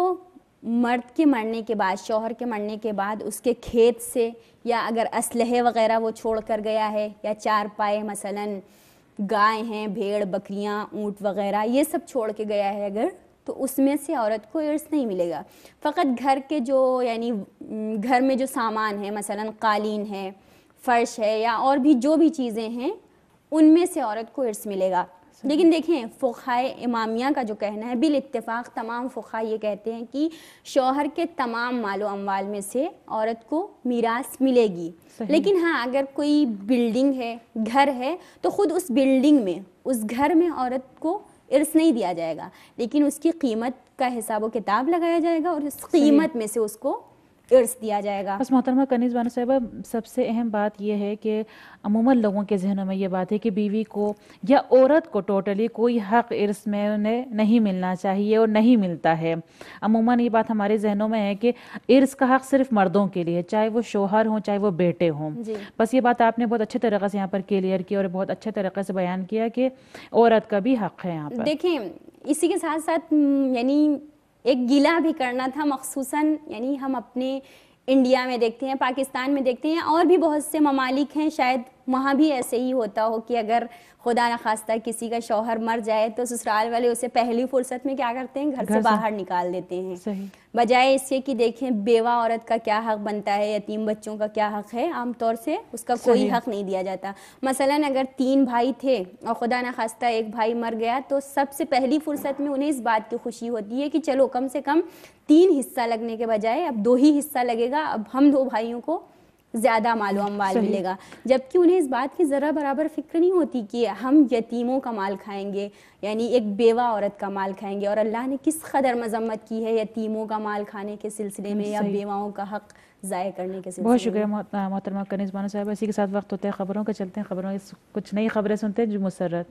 مرد کے مرنے کے بعد شوہر کے مرنے کے بعد اس کے کھیت سے یا اگر اسلحے وغیرہ وہ چھوڑ کر گیا ہے یا چار پائے مثلاً گائے ہیں, بھیڑ, بکریاں, اونٹ وغیرہ یہ سب چھوڑ کے گیا ہے اگر, تو اس میں سے عورت کو ارث نہیں ملے گا. فقط گھر کے جو یعنی گھر میں جو سامان ہے مثلاً قالین ہے, فرش ہے یا اور بھی جو بھی چیزیں ہیں ان میں سے عورت کو ارث ملے گا. لیکن دیکھیں فقہائے امامیہ کا جو کہنا ہے بالاتفاق تمام فقہا یہ کہتے ہیں کہ شوہر کے تمام مال و اموال میں سے عورت کو میراث ملے گی. لیکن ہاں اگر کوئی بلڈنگ ہے, گھر ہے, تو خود اس بلڈنگ میں اس گھر میں عورت کو ارث نہیں دیا جائے گا, لیکن اس کی قیمت کا حساب و کتاب لگایا جائے گا اور اس قیمت میں سے اس کو ارث دیا جائے گا. بس محترمہ کنیز بانو صاحبہ, سب سے اہم بات یہ ہے کہ عموماً لوگوں کے ذہنوں میں یہ بات ہے کہ بیوی کو یا عورت کو ٹوٹلی کوئی حق ارث میں انہیں نہیں ملنا چاہیے اور نہیں ملتا ہے. عموماً یہ بات ہمارے ذہنوں میں ہے کہ ارث کا حق صرف مردوں کے لیے, چاہے وہ شوہر ہوں چاہے وہ بیٹے ہوں. جی. بس یہ بات آپ نے بہت اچھے طریقے سے یہاں پر کلیئر کی اور بہت اچھے طریقے سے بیان کیا کہ عورت کا بھی حق ہے یہاں پر. دیکھیں اسی کے ساتھ ساتھ یعنی ایک گلہ بھی کرنا تھا, مخصوصاً یعنی ہم اپنے انڈیا میں دیکھتے ہیں, پاکستان میں دیکھتے ہیں, اور بھی بہت سے ممالک ہیں شاید وہاں بھی ایسے ہی ہوتا ہو کہ اگر خدا نخواستہ کسی کا شوہر مر جائے تو سسرال والے اسے پہلی فرصت میں کیا کرتے ہیں, گھر سے باہر نکال دیتے ہیں, بجائے اس سے کہ دیکھیں بیوہ عورت کا کیا حق بنتا ہے, یتیم بچوں کا کیا حق ہے. عام طور سے اس کا کوئی حق نہیں دیا جاتا. مثلاً اگر تین بھائی تھے اور خدا نخواستہ ایک بھائی مر گیا تو سب سے پہلی فرصت میں انہیں اس بات کی خوشی ہوتی ہے کہ چلو کم سے کم تین حصہ لگنے کے بجائے اب دو ہی حصہ لگے گا, اب ہم دو بھائیوں کو زیادہ مال و اموال ملے گا. جبکہ انہیں اس بات کی ذرا برابر فکر نہیں ہوتی کہ ہم یتیموں کا مال کھائیں گے, یعنی ایک بیوہ عورت کا مال کھائیں گے. اور اللہ نے کس قدر مذمت کی ہے یتیموں کا مال کھانے کے سلسلے میں یا بیواؤں کا حق ضائع کرنے کے سلسلے میں. بہت شکریہ محترمہ کنیز بانو صاحبہ. اسی کے ساتھ وقت ہوتا ہے خبروں کا, چلتے ہیں خبروں, کچھ نئی خبریں سنتے ہیں. جو مسرت.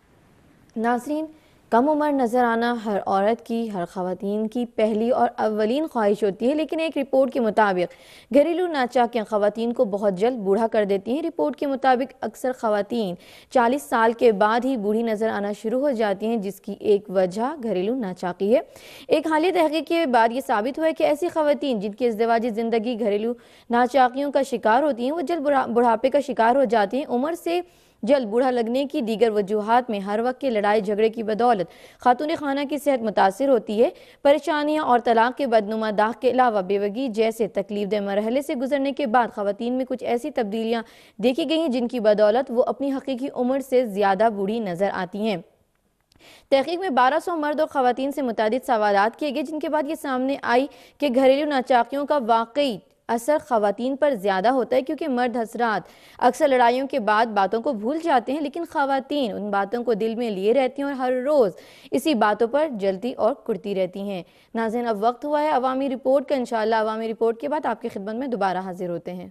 ناظرین, کم عمر نظر آنا ہر عورت کی, ہر خواتین کی پہلی اور اولین خواہش ہوتی ہے, لیکن ایک رپورٹ کے مطابق گھریلو ناچاکیاں خواتین کو بہت جلد بوڑھا کر دیتی ہیں. رپورٹ کے مطابق اکثر خواتین چالیس سال کے بعد ہی بوڑھی نظر آنا شروع ہو جاتی ہیں, جس کی ایک وجہ گھریلو ناچاکی ہے. ایک حالیہ تحقیق کے بعد یہ ثابت ہوا ہے کہ ایسی خواتین جن کی ازدواجی زندگی گھریلو ناچاکیوں کا شکار ہوتی ہیں وہ جلد بڑھاپے کا شکار ہو جاتی ہیں. عمر سے جلد بوڑھا لگنے کی دیگر وجوہات میں ہر وقت کے لڑائی جھگڑے کی بدولت خاتون خانہ کی صحت متاثر ہوتی ہے۔ پریشانیاں اور طلاق کے بدنما داغ کے علاوہ بیوگی جیسے تکلیف دہ مرحلے سے گزرنے کے بعد خواتین میں کچھ ایسی تبدیلیاں دیکھی گئی ہیں جن کی بدولت وہ اپنی حقیقی عمر سے زیادہ بوڑھی نظر آتی ہیں۔ تحقیق میں بارہ سو مرد اور خواتین سے متعدد سوالات کیے گئے جن کے بعد یہ سامنے آئی کہ گھریلو ناچاکیوں کا واقعی اثر خواتین پر زیادہ ہوتا ہے، کیونکہ مرد حضرات اکثر لڑائیوں کے بعد باتوں کو بھول جاتے ہیں، لیکن خواتین ان باتوں کو دل میں لیے رہتی ہیں اور ہر روز اسی باتوں پر جلتی اور کرتی رہتی ہیں۔ ناظرین، اب وقت ہوا ہے عوامی رپورٹ کا۔ انشاءاللہ عوامی رپورٹ کے بعد آپ کی خدمت میں دوبارہ حاضر ہوتے ہیں۔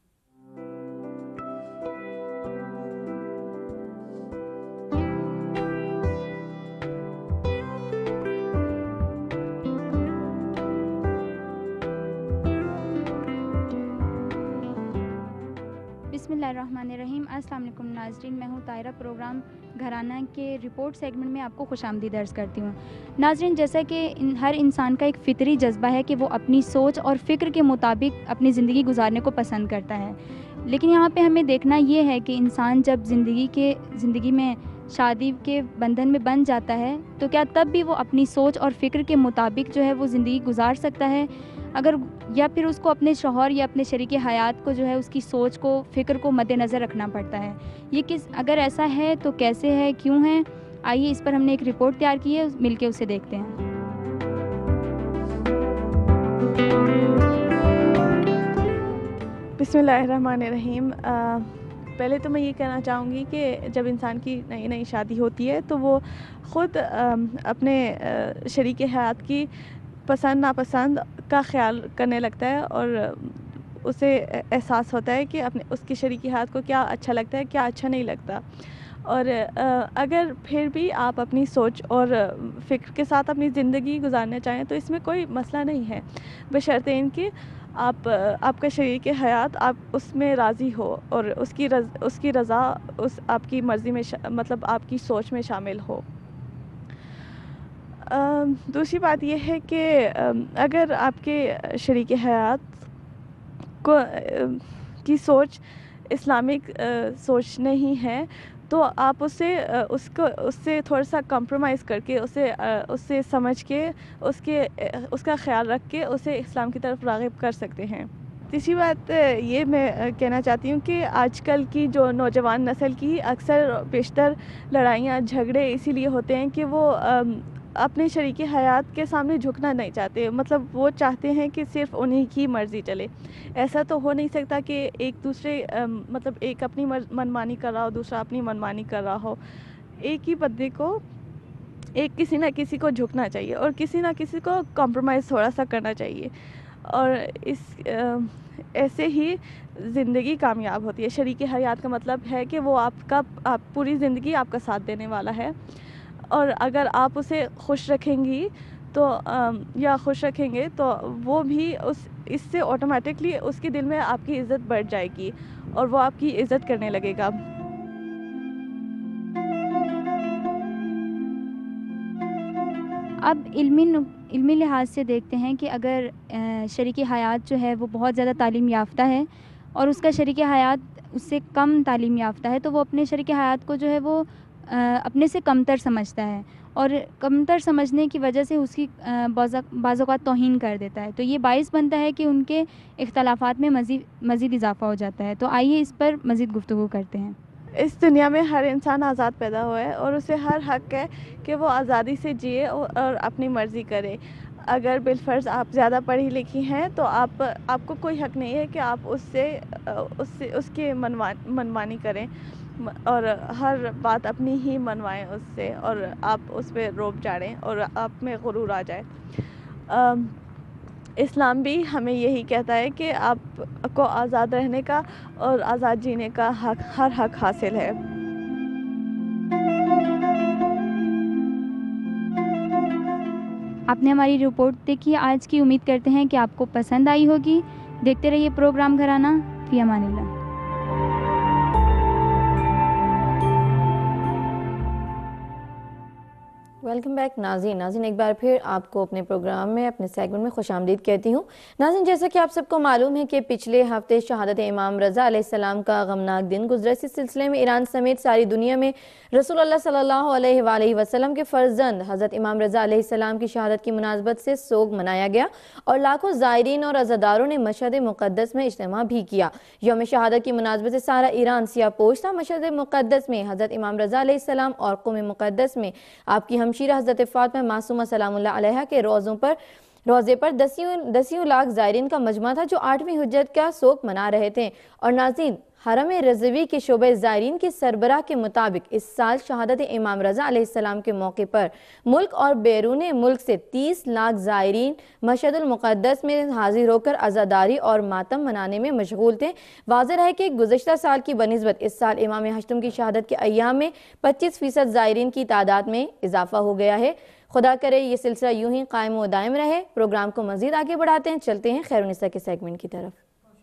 بسم اللہ الرحمن الرحیم۔ السلام علیکم ناظرین، میں ہوں طاہرہ، پروگرام گھرانہ کے رپورٹ سیگمنٹ میں آپ کو خوش آمدید عرض کرتی ہوں۔ ناظرین، جیسا کہ ہر انسان کا ایک فطری جذبہ ہے کہ وہ اپنی سوچ اور فکر کے مطابق اپنی زندگی گزارنے کو پسند کرتا ہے، لیکن یہاں پہ ہمیں دیکھنا یہ ہے کہ انسان جب زندگی کے زندگی میں شادی کے بندھن میں بن جاتا ہے تو کیا تب بھی وہ اپنی سوچ اور فکر کے مطابق جو ہے وہ زندگی گزار سکتا ہے، اگر یا پھر اس کو اپنے شوہر یا اپنے شریک حیات کو جو ہے اس کی سوچ کو، فکر کو مد نظر رکھنا پڑتا ہے؟ یہ کس اگر ایسا ہے تو کیسے ہے، کیوں ہے؟ آئیے اس پر ہم نے ایک رپورٹ تیار کی ہے، مل کے اسے دیکھتے ہیں۔ بسم اللہ الرحمن الرحیم۔ پہلے تو میں یہ کہنا چاہوں گی کہ جب انسان کی نئی نئی شادی ہوتی ہے تو وہ خود اپنے شریک حیات کی پسند ناپسند کا خیال کرنے لگتا ہے، اور اسے احساس ہوتا ہے کہ اپنے اس کی شریک حیات کو کیا اچھا لگتا ہے، کیا اچھا نہیں لگتا۔ اور اگر پھر بھی آپ اپنی سوچ اور فکر کے ساتھ اپنی زندگی گزارنا چاہیں تو اس میں کوئی مسئلہ نہیں ہے، بشرطِ ان کہ آپ آپ کا شریک حیات آپ اس میں راضی ہو اور اس کی رض اس کی رضا اس آپ کی مرضی میں مطلب آپ کی سوچ میں شامل ہو۔ دوسری بات یہ ہے کہ اگر آپ کے شریک حیات کو کی سوچ اسلامک سوچ نہیں ہے تو آپ اسے اس کو اس سے تھوڑا سا کمپرومائز کر کے اسے اس سے سمجھ کے اس کے اس کا خیال رکھ کے اسے اسلام کی طرف راغب کر سکتے ہیں۔ تیسری بات یہ میں کہنا چاہتی ہوں کہ آج کل کی جو نوجوان نسل کی اکثر بیشتر لڑائیاں جھگڑے اسی لیے ہوتے ہیں کہ وہ اپنے شریک حیات کے سامنے جھکنا نہیں چاہتے، مطلب وہ چاہتے ہیں کہ صرف انہی کی مرضی چلے۔ ایسا تو ہو نہیں سکتا کہ ایک دوسرے مطلب ایک اپنی منمانی کر رہا ہو، دوسرا اپنی منمانی کر رہا ہو۔ ایک ہی بندے کو ایک کسی نہ کسی کو جھکنا چاہیے اور کسی نہ کسی کو کمپرومائز تھوڑا سا کرنا چاہیے، اور اس ایسے ہی زندگی کامیاب ہوتی ہے۔ شریک حیات کا مطلب ہے کہ وہ آپ کا آپ پوری زندگی آپ کا ساتھ دینے والا ہے، اور اگر آپ اسے خوش رکھیں گی تو یا خوش رکھیں گے تو وہ بھی اس اس سے آٹومیٹکلی اس کے دل میں آپ کی عزت بڑھ جائے گی اور وہ آپ کی عزت کرنے لگے گا۔ اب علمی علمی لحاظ سے دیکھتے ہیں کہ اگر شریک حیات جو ہے وہ بہت زیادہ تعلیم یافتہ ہے اور اس کا شریک حیات اس سے کم تعلیم یافتہ ہے تو وہ اپنے شریک حیات کو جو ہے وہ اپنے سے کمتر سمجھتا ہے، اور کمتر سمجھنے کی وجہ سے اس کی بعض اوقات توہین کر دیتا ہے، تو یہ باعث بنتا ہے کہ ان کے اختلافات میں مزید مزید اضافہ ہو جاتا ہے۔ تو آئیے اس پر مزید گفتگو کرتے ہیں۔ اس دنیا میں ہر انسان آزاد پیدا ہوا ہے اور اسے ہر حق ہے کہ وہ آزادی سے جیے اور اپنی مرضی کرے۔ اگر بالفرض آپ زیادہ پڑھی لکھی ہیں تو آپ آپ کو کوئی حق نہیں ہے کہ آپ اس سے اس سے اس کی منمانی کریں اور ہر بات اپنی ہی منوائیں اس سے، اور آپ اس پہ روب چاڑیں اور آپ میں غرور آ جائے۔ اسلام بھی ہمیں یہی کہتا ہے کہ آپ کو آزاد رہنے کا اور آزاد جینے کا حق ہر حق حاصل ہے۔ آپ نے ہماری رپورٹ دیکھی آج کی، امید کرتے ہیں کہ آپ کو پسند آئی ہوگی۔ دیکھتے رہیے پروگرام گھرانہ۔ فی امان اللہ۔ ویلکم بیک ناظرین ناظرین ایک بار پھر آپ کو اپنے پروگرام میں اپنے سیگمنٹ میں خوش آمدید کہتی ہوں. ناظرین جیسا کہ آپ سب کو معلوم ہے کہ پچھلے ہفتے شہادت امام رضا علیہ السلام کا غمناک دن گزرا. اس سلسلے میں ایران سمیت ساری دنیا میں رسول اللہ صلی اللہ علیہ وآلہ وسلم کے فرزند حضرت امام رضا علیہ السلام کی شہادت کی مناسبت سے سوگ منایا گیا اور لاکھوں زائرین اور عزاداروں نے مشہد مقدس میں اجتماع بھی کیا. یوم شہادت کی مناسبت سے سارا ایران سیاہ پوش تھا. مشہد مقدس میں حضرت امام رضا علیہ السلام اور قوم مقدس میں آپ کی ہمشیرہ حضرت فاطمہ معصومہ سلام اللہ علیہا کے روزوں پر روزے پر دسیوں دسیوں لاکھ زائرین کا مجمع تھا جو آٹھویں حجت کا سوگ منا رہے تھے. اور ناظرین حرم رضوی کے شعبہ زائرین کے سربراہ کے مطابق اس سال شہادت امام رضا علیہ السلام کے موقع پر ملک اور بیرون ملک سے تیس لاکھ زائرین مشہد المقدس میں حاضر ہو کر عزاداری اور ماتم منانے میں مشغول تھے. واضح رہے کہ گزشتہ سال کی بنسبت اس سال امام ہشتم کی شہادت کے ایام میں پچیس فیصد زائرین کی تعداد میں اضافہ ہو گیا ہے. خدا کرے یہ سلسلہ یوں ہی قائم و دائم رہے. پروگرام کو مزید آگے بڑھاتے ہیں, چلتے ہیں خیر النساء کے سیگمنٹ کی طرف.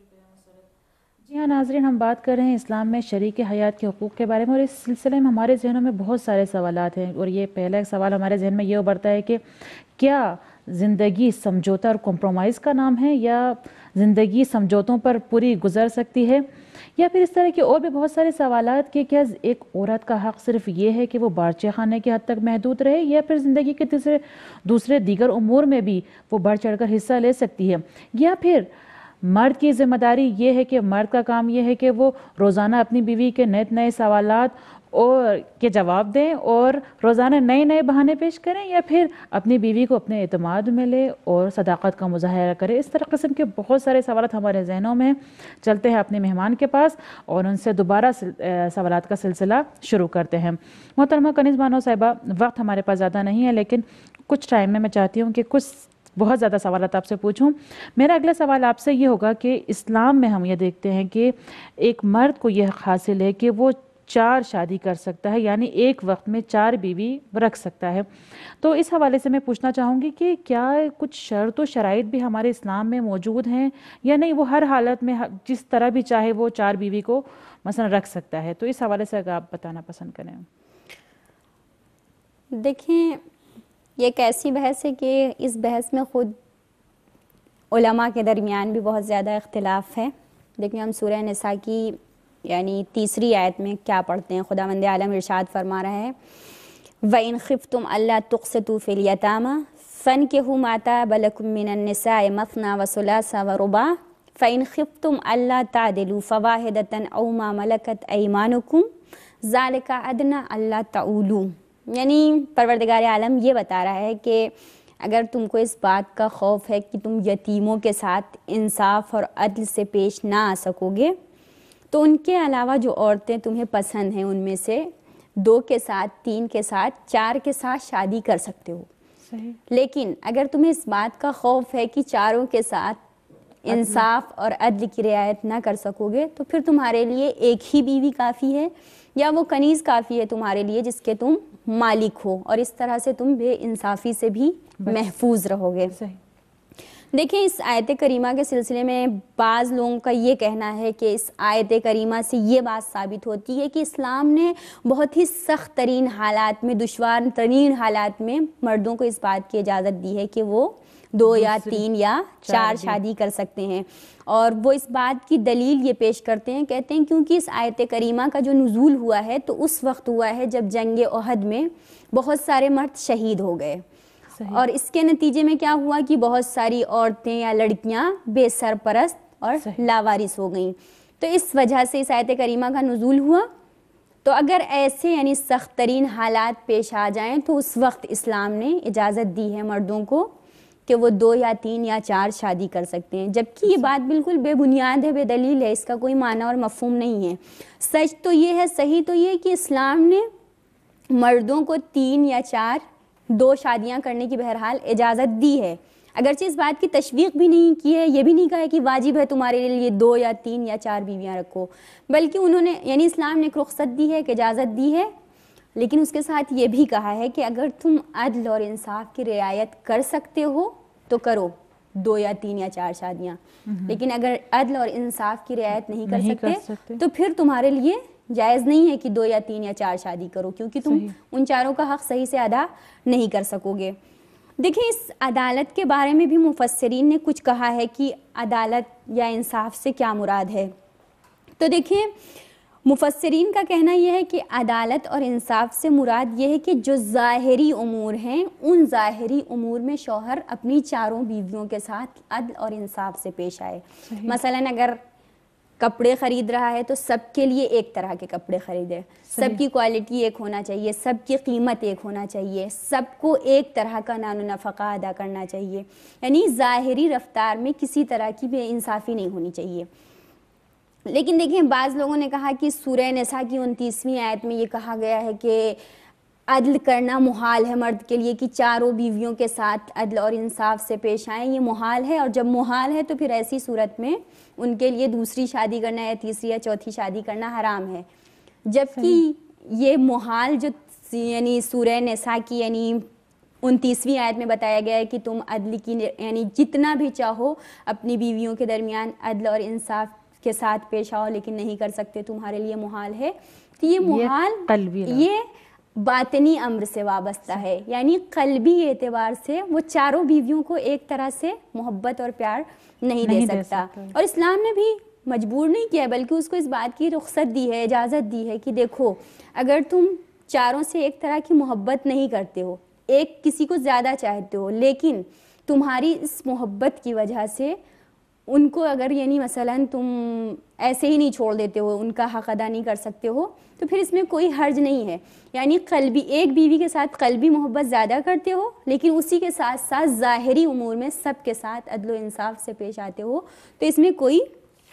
جی ہاں ناظرین, ہم بات کر رہے ہیں اسلام میں شریک حیات کے حقوق کے بارے میں, اور اس سلسلے میں ہمارے ذہنوں میں بہت سارے سوالات ہیں. اور یہ پہلا ایک سوال ہمارے ذہن میں یہ ابھرتا ہے کہ کیا زندگی سمجھوتا اور کمپرومائز کا نام ہے, یا زندگی سمجھوتوں پر پوری گزر سکتی ہے, یا پھر اس طرح کے اور بھی بہت سارے سوالات کہ کیا ایک عورت کا حق صرف یہ ہے کہ وہ بارچہ خانے کی حد تک محدود رہے, یا پھر زندگی کے دوسرے دوسرے دیگر امور میں بھی وہ بڑھ چڑھ کر حصہ لے سکتی ہے, یا پھر مرد کی ذمہ داری یہ ہے کہ مرد کا کام یہ ہے کہ وہ روزانہ اپنی بیوی کے نئے نئے سوالات اور کے جواب دیں اور روزانہ نئے نئے بہانے پیش کریں, یا پھر اپنی بیوی کو اپنے اعتماد میں لے اور صداقت کا مظاہرہ کرے. اس طرح قسم کے بہت سارے سوالات ہمارے ذہنوں میں. چلتے ہیں اپنے مہمان کے پاس اور ان سے دوبارہ سوالات کا سلسلہ شروع کرتے ہیں. محترمہ کنیز بانو صاحبہ, وقت ہمارے پاس زیادہ نہیں ہے, لیکن کچھ ٹائم میں میں چاہتی ہوں کہ کچھ بہت زیادہ سوالات آپ سے پوچھوں. میرا اگلا سوال آپ سے یہ ہوگا کہ اسلام میں ہم یہ دیکھتے ہیں کہ ایک مرد کو یہ حاصل ہے کہ وہ چار شادی کر سکتا ہے, یعنی ایک وقت میں چار بیوی رکھ سکتا ہے. تو اس حوالے سے میں پوچھنا چاہوں گی کہ کیا کچھ شرط و شرائط بھی ہمارے اسلام میں موجود ہیں, یا نہیں وہ ہر حالت میں جس طرح بھی چاہے وہ چار بیوی کو مثلا رکھ سکتا ہے؟ تو اس حوالے سے اگر آپ بتانا پسند کریں. دیکھیں, یہ ایک ایسی بحث ہے کہ اس بحث میں خود علماء کے درمیان بھی بہت زیادہ اختلاف ہے. دیکھیں ہم سورہ نساء کی یعنی تیسری آیت میں کیا پڑھتے ہیں. خداوند عالم ارشاد فرما رہا ہے, وَإِنْ خِفْتُمْ أَلَّا تُقْسِطُوا فِي الْيَتَامَى فَانكِحُوا مَا طَابَ لَكُم مِّنَ النِّسَاءِ مَثْنَىٰ وَثُلَاثَ وَرُبَاعَ فَإِنْ خِفْتُمْ أَلَّا تَعْدِلُوا فَوَاحِدَةً أَوْ مَا مَلَكَتْ أَيْمَانُكُمْ ذَلِكَ أَدْنَىٰ أَلَّا تَعُولُوا. یعنی پروردگار عالم یہ بتا رہا ہے کہ اگر تم کو اس بات کا خوف ہے کہ تم یتیموں کے ساتھ انصاف اور عدل سے پیش نہ آ سکو گے, تو ان کے علاوہ جو عورتیں تمہیں پسند ہیں ان میں سے دو کے ساتھ, تین کے ساتھ, چار کے ساتھ شادی کر سکتے ہو. صحیح. لیکن اگر تمہیں اس بات کا خوف ہے کہ چاروں کے ساتھ انصاف اور عدل کی رعایت نہ کر سکو گے, تو پھر تمہارے لیے ایک ہی بیوی کافی ہے, یا وہ کنیز کافی ہے تمہارے لیے جس کے تم مالک ہو, اور اس طرح سے تم بے انصافی سے بھی محفوظ رہو گے. صحیح. دیکھیں اس آیت کریمہ کے سلسلے میں بعض لوگوں کا یہ کہنا ہے کہ اس آیت کریمہ سے یہ بات ثابت ہوتی ہے کہ اسلام نے بہت ہی سخت ترین حالات میں, دشوار ترین حالات میں مردوں کو اس بات کی اجازت دی ہے کہ وہ دو یا تین یا چار شادی کر سکتے ہیں. اور وہ اس بات کی دلیل یہ پیش کرتے ہیں, کہتے ہیں کیونکہ اس آیت کریمہ کا جو نزول ہوا ہے تو اس وقت ہوا ہے جب جنگ احد میں بہت سارے مرد شہید ہو گئے. اور اس کے نتیجے میں کیا ہوا کہ بہت ساری عورتیں یا لڑکیاں بے سرپرست اور لاوارث ہو گئیں. تو اس وجہ سے اس آیت کریمہ کا نزول ہوا. تو اگر ایسے یعنی سخت ترین حالات پیش آ جائیں تو اس وقت اسلام نے اجازت دی ہے مردوں کو کہ وہ دو یا تین یا چار شادی کر سکتے ہیں, جبکہ یہ بات بالکل بے بنیاد ہے, بے دلیل ہے, اس کا کوئی معنی اور مفہوم نہیں ہے. سچ تو یہ ہے, صحیح تو یہ کہ اسلام نے مردوں کو تین یا چار دو شادیاں کرنے کی بہرحال اجازت دی ہے, اگرچہ اس بات کی تشویق بھی نہیں کی ہے, یہ بھی نہیں کہا ہے کہ واجب ہے تمہارے لیے دو یا تین یا چار بیویاں رکھو, بلکہ انہوں نے یعنی اسلام نے ایک رخصت دی ہے, ایک اجازت دی ہے, لیکن اس کے ساتھ یہ بھی کہا ہے کہ اگر تم عدل اور انصاف کی رعایت کر سکتے ہو تو کرو دو یا تین یا چار شادیاں, لیکن اگر عدل اور انصاف کی رعایت نہیں کر سکتے تو پھر تمہارے لیے جائز نہیں ہے کہ دو یا تین یا چار شادی کرو، کیونکہ تم ان چاروں کا حق صحیح سے ادا نہیں کر سکو گے۔ دیکھیں اس عدالت کے بارے میں بھی مفسرین نے کچھ کہا ہے کہ عدالت یا انصاف سے کیا مراد ہے۔ تو دیکھیں مفسرین کا کہنا یہ ہے کہ عدالت اور انصاف سے مراد یہ ہے کہ جو ظاہری امور ہیں ان ظاہری امور میں شوہر اپنی چاروں بیویوں کے ساتھ عدل اور انصاف سے پیش آئے۔ مثلاً اگر کپڑے خرید رہا ہے تو سب کے لیے ایک طرح کے کپڑے خریدے، سب کی کوالٹی ایک ہونا چاہیے، سب کی قیمت ایک ہونا چاہیے، سب کو ایک طرح کا نان و نفقہ ادا کرنا چاہیے، یعنی ظاہری رفتار میں کسی طرح کی بے انصافی نہیں ہونی چاہیے۔ لیکن دیکھیں بعض لوگوں نے کہا کہ سورہ نساء کی انتیسویں آیت میں یہ کہا گیا ہے کہ عدل کرنا محال ہے مرد کے لیے، کہ چاروں بیویوں کے ساتھ عدل اور انصاف سے پیش آئیں، یہ محال ہے، اور جب محال ہے تو پھر ایسی صورت میں ان کے لیے دوسری شادی کرنا یا تیسری یا چوتھی شادی کرنا حرام ہے۔ جبکہ یہ محال جو یعنی سورہ نساء کی یعنی انتیسویں آیت میں بتایا گیا ہے کہ تم عدل کی یعنی جتنا بھی چاہو اپنی بیویوں کے درمیان عدل اور انصاف کے ساتھ پیش آؤ، لیکن نہیں کر سکتے، تمہارے لیے محال ہے۔ تو یہ محال یہ باطنی امر سے وابستہ ہے، یعنی قلبی اعتبار سے وہ چاروں بیویوں کو ایک طرح سے محبت اور پیار نہیں دے سکتا، اور اسلام نے بھی مجبور نہیں کیا بلکہ اس کو اس بات کی رخصت دی ہے، اجازت دی ہے کہ دیکھو اگر تم چاروں سے ایک طرح کی محبت نہیں کرتے ہو، ایک کسی کو زیادہ چاہتے ہو، لیکن تمہاری اس محبت کی وجہ سے ان کو اگر یعنی مثلاً تم ایسے ہی نہیں چھوڑ دیتے ہو، ان کا حق ادا نہیں کر سکتے ہو، تو پھر اس میں کوئی حرج نہیں ہے۔ یعنی قلبی ایک بیوی کے ساتھ قلبی محبت زیادہ کرتے ہو، لیکن اسی کے ساتھ ساتھ ظاہری امور میں سب کے ساتھ عدل و انصاف سے پیش آتے ہو، تو اس میں کوئی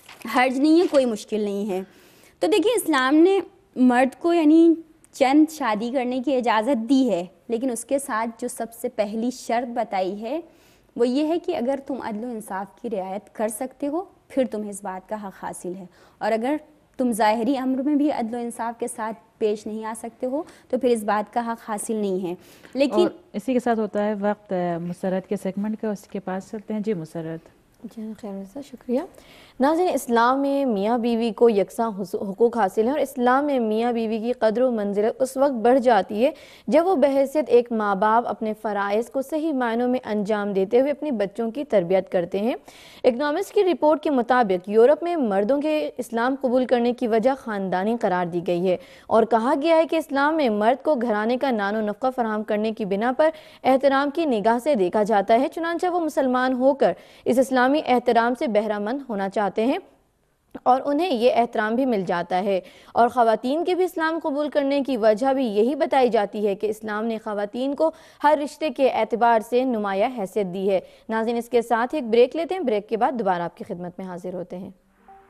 حرج نہیں ہے، کوئی مشکل نہیں ہے۔ تو دیکھیں اسلام نے مرد کو یعنی چند شادی کرنے کی اجازت دی ہے، لیکن اس کے ساتھ جو سب سے پہلی شرط بتائی ہے وہ یہ ہے کہ اگر تم عدل و انصاف کی رعایت کر سکتے ہو پھر تمہیں اس بات کا حق حاصل ہے، اور اگر تم ظاہری امر میں بھی عدل و انصاف کے ساتھ پیش نہیں آ سکتے ہو تو پھر اس بات کا حق حاصل نہیں ہے۔ لیکن اسی کے ساتھ ہوتا ہے وقت مسرت کے سیگمنٹ کا، اس کے پاس چلتے ہیں۔ جی مسرت۔ جی خیر سے شکریہ۔ ناظرین اسلام میں میاں بیوی کو یکساں حقوق حاصل ہیں، اور اسلام میں میاں بیوی کی قدر و منزلت اس وقت بڑھ جاتی ہے جب وہ بحیثیت ایک ماں باپ اپنے فرائض کو صحیح معنوں میں انجام دیتے ہوئے اپنی بچوں کی تربیت کرتے ہیں۔ اکنامسٹ کی رپورٹ کے مطابق یورپ میں مردوں کے اسلام قبول کرنے کی وجہ خاندانی قرار دی گئی ہے، اور کہا گیا ہے کہ اسلام میں مرد کو گھرانے کا نان و نفقہ فراہم کرنے کی بنا پر احترام کی نگاہ سے دیکھا جاتا ہے، چنانچہ وہ مسلمان ہو کر اس اسلامی احترام سے بہرہ مند ہونا چاہتے ہیں اور انہیں یہ احترام بھی مل جاتا ہے۔ اور خواتین کے بھی اسلام قبول کرنے کی وجہ بھی یہی بتائی جاتی ہے کہ اسلام نے خواتین کو ہر رشتے کے اعتبار سے نمایاں حیثیت دی ہے۔ ناظرین اس کے ساتھ ایک بریک لیتے ہیں، بریک کے بعد دوبارہ آپ کی خدمت میں حاضر ہوتے ہیں۔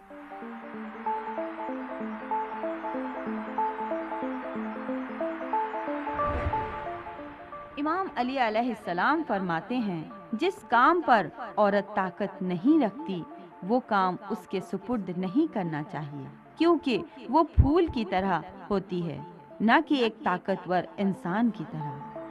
امام علی علیہ السلام فرماتے ہیں جس کام پر عورت طاقت نہیں رکھتی وہ کام اس کے سپرد نہیں کرنا چاہیے، کیونکہ وہ پھول کی طرح ہوتی ہے نہ کہ ایک طاقتور انسان کی طرح۔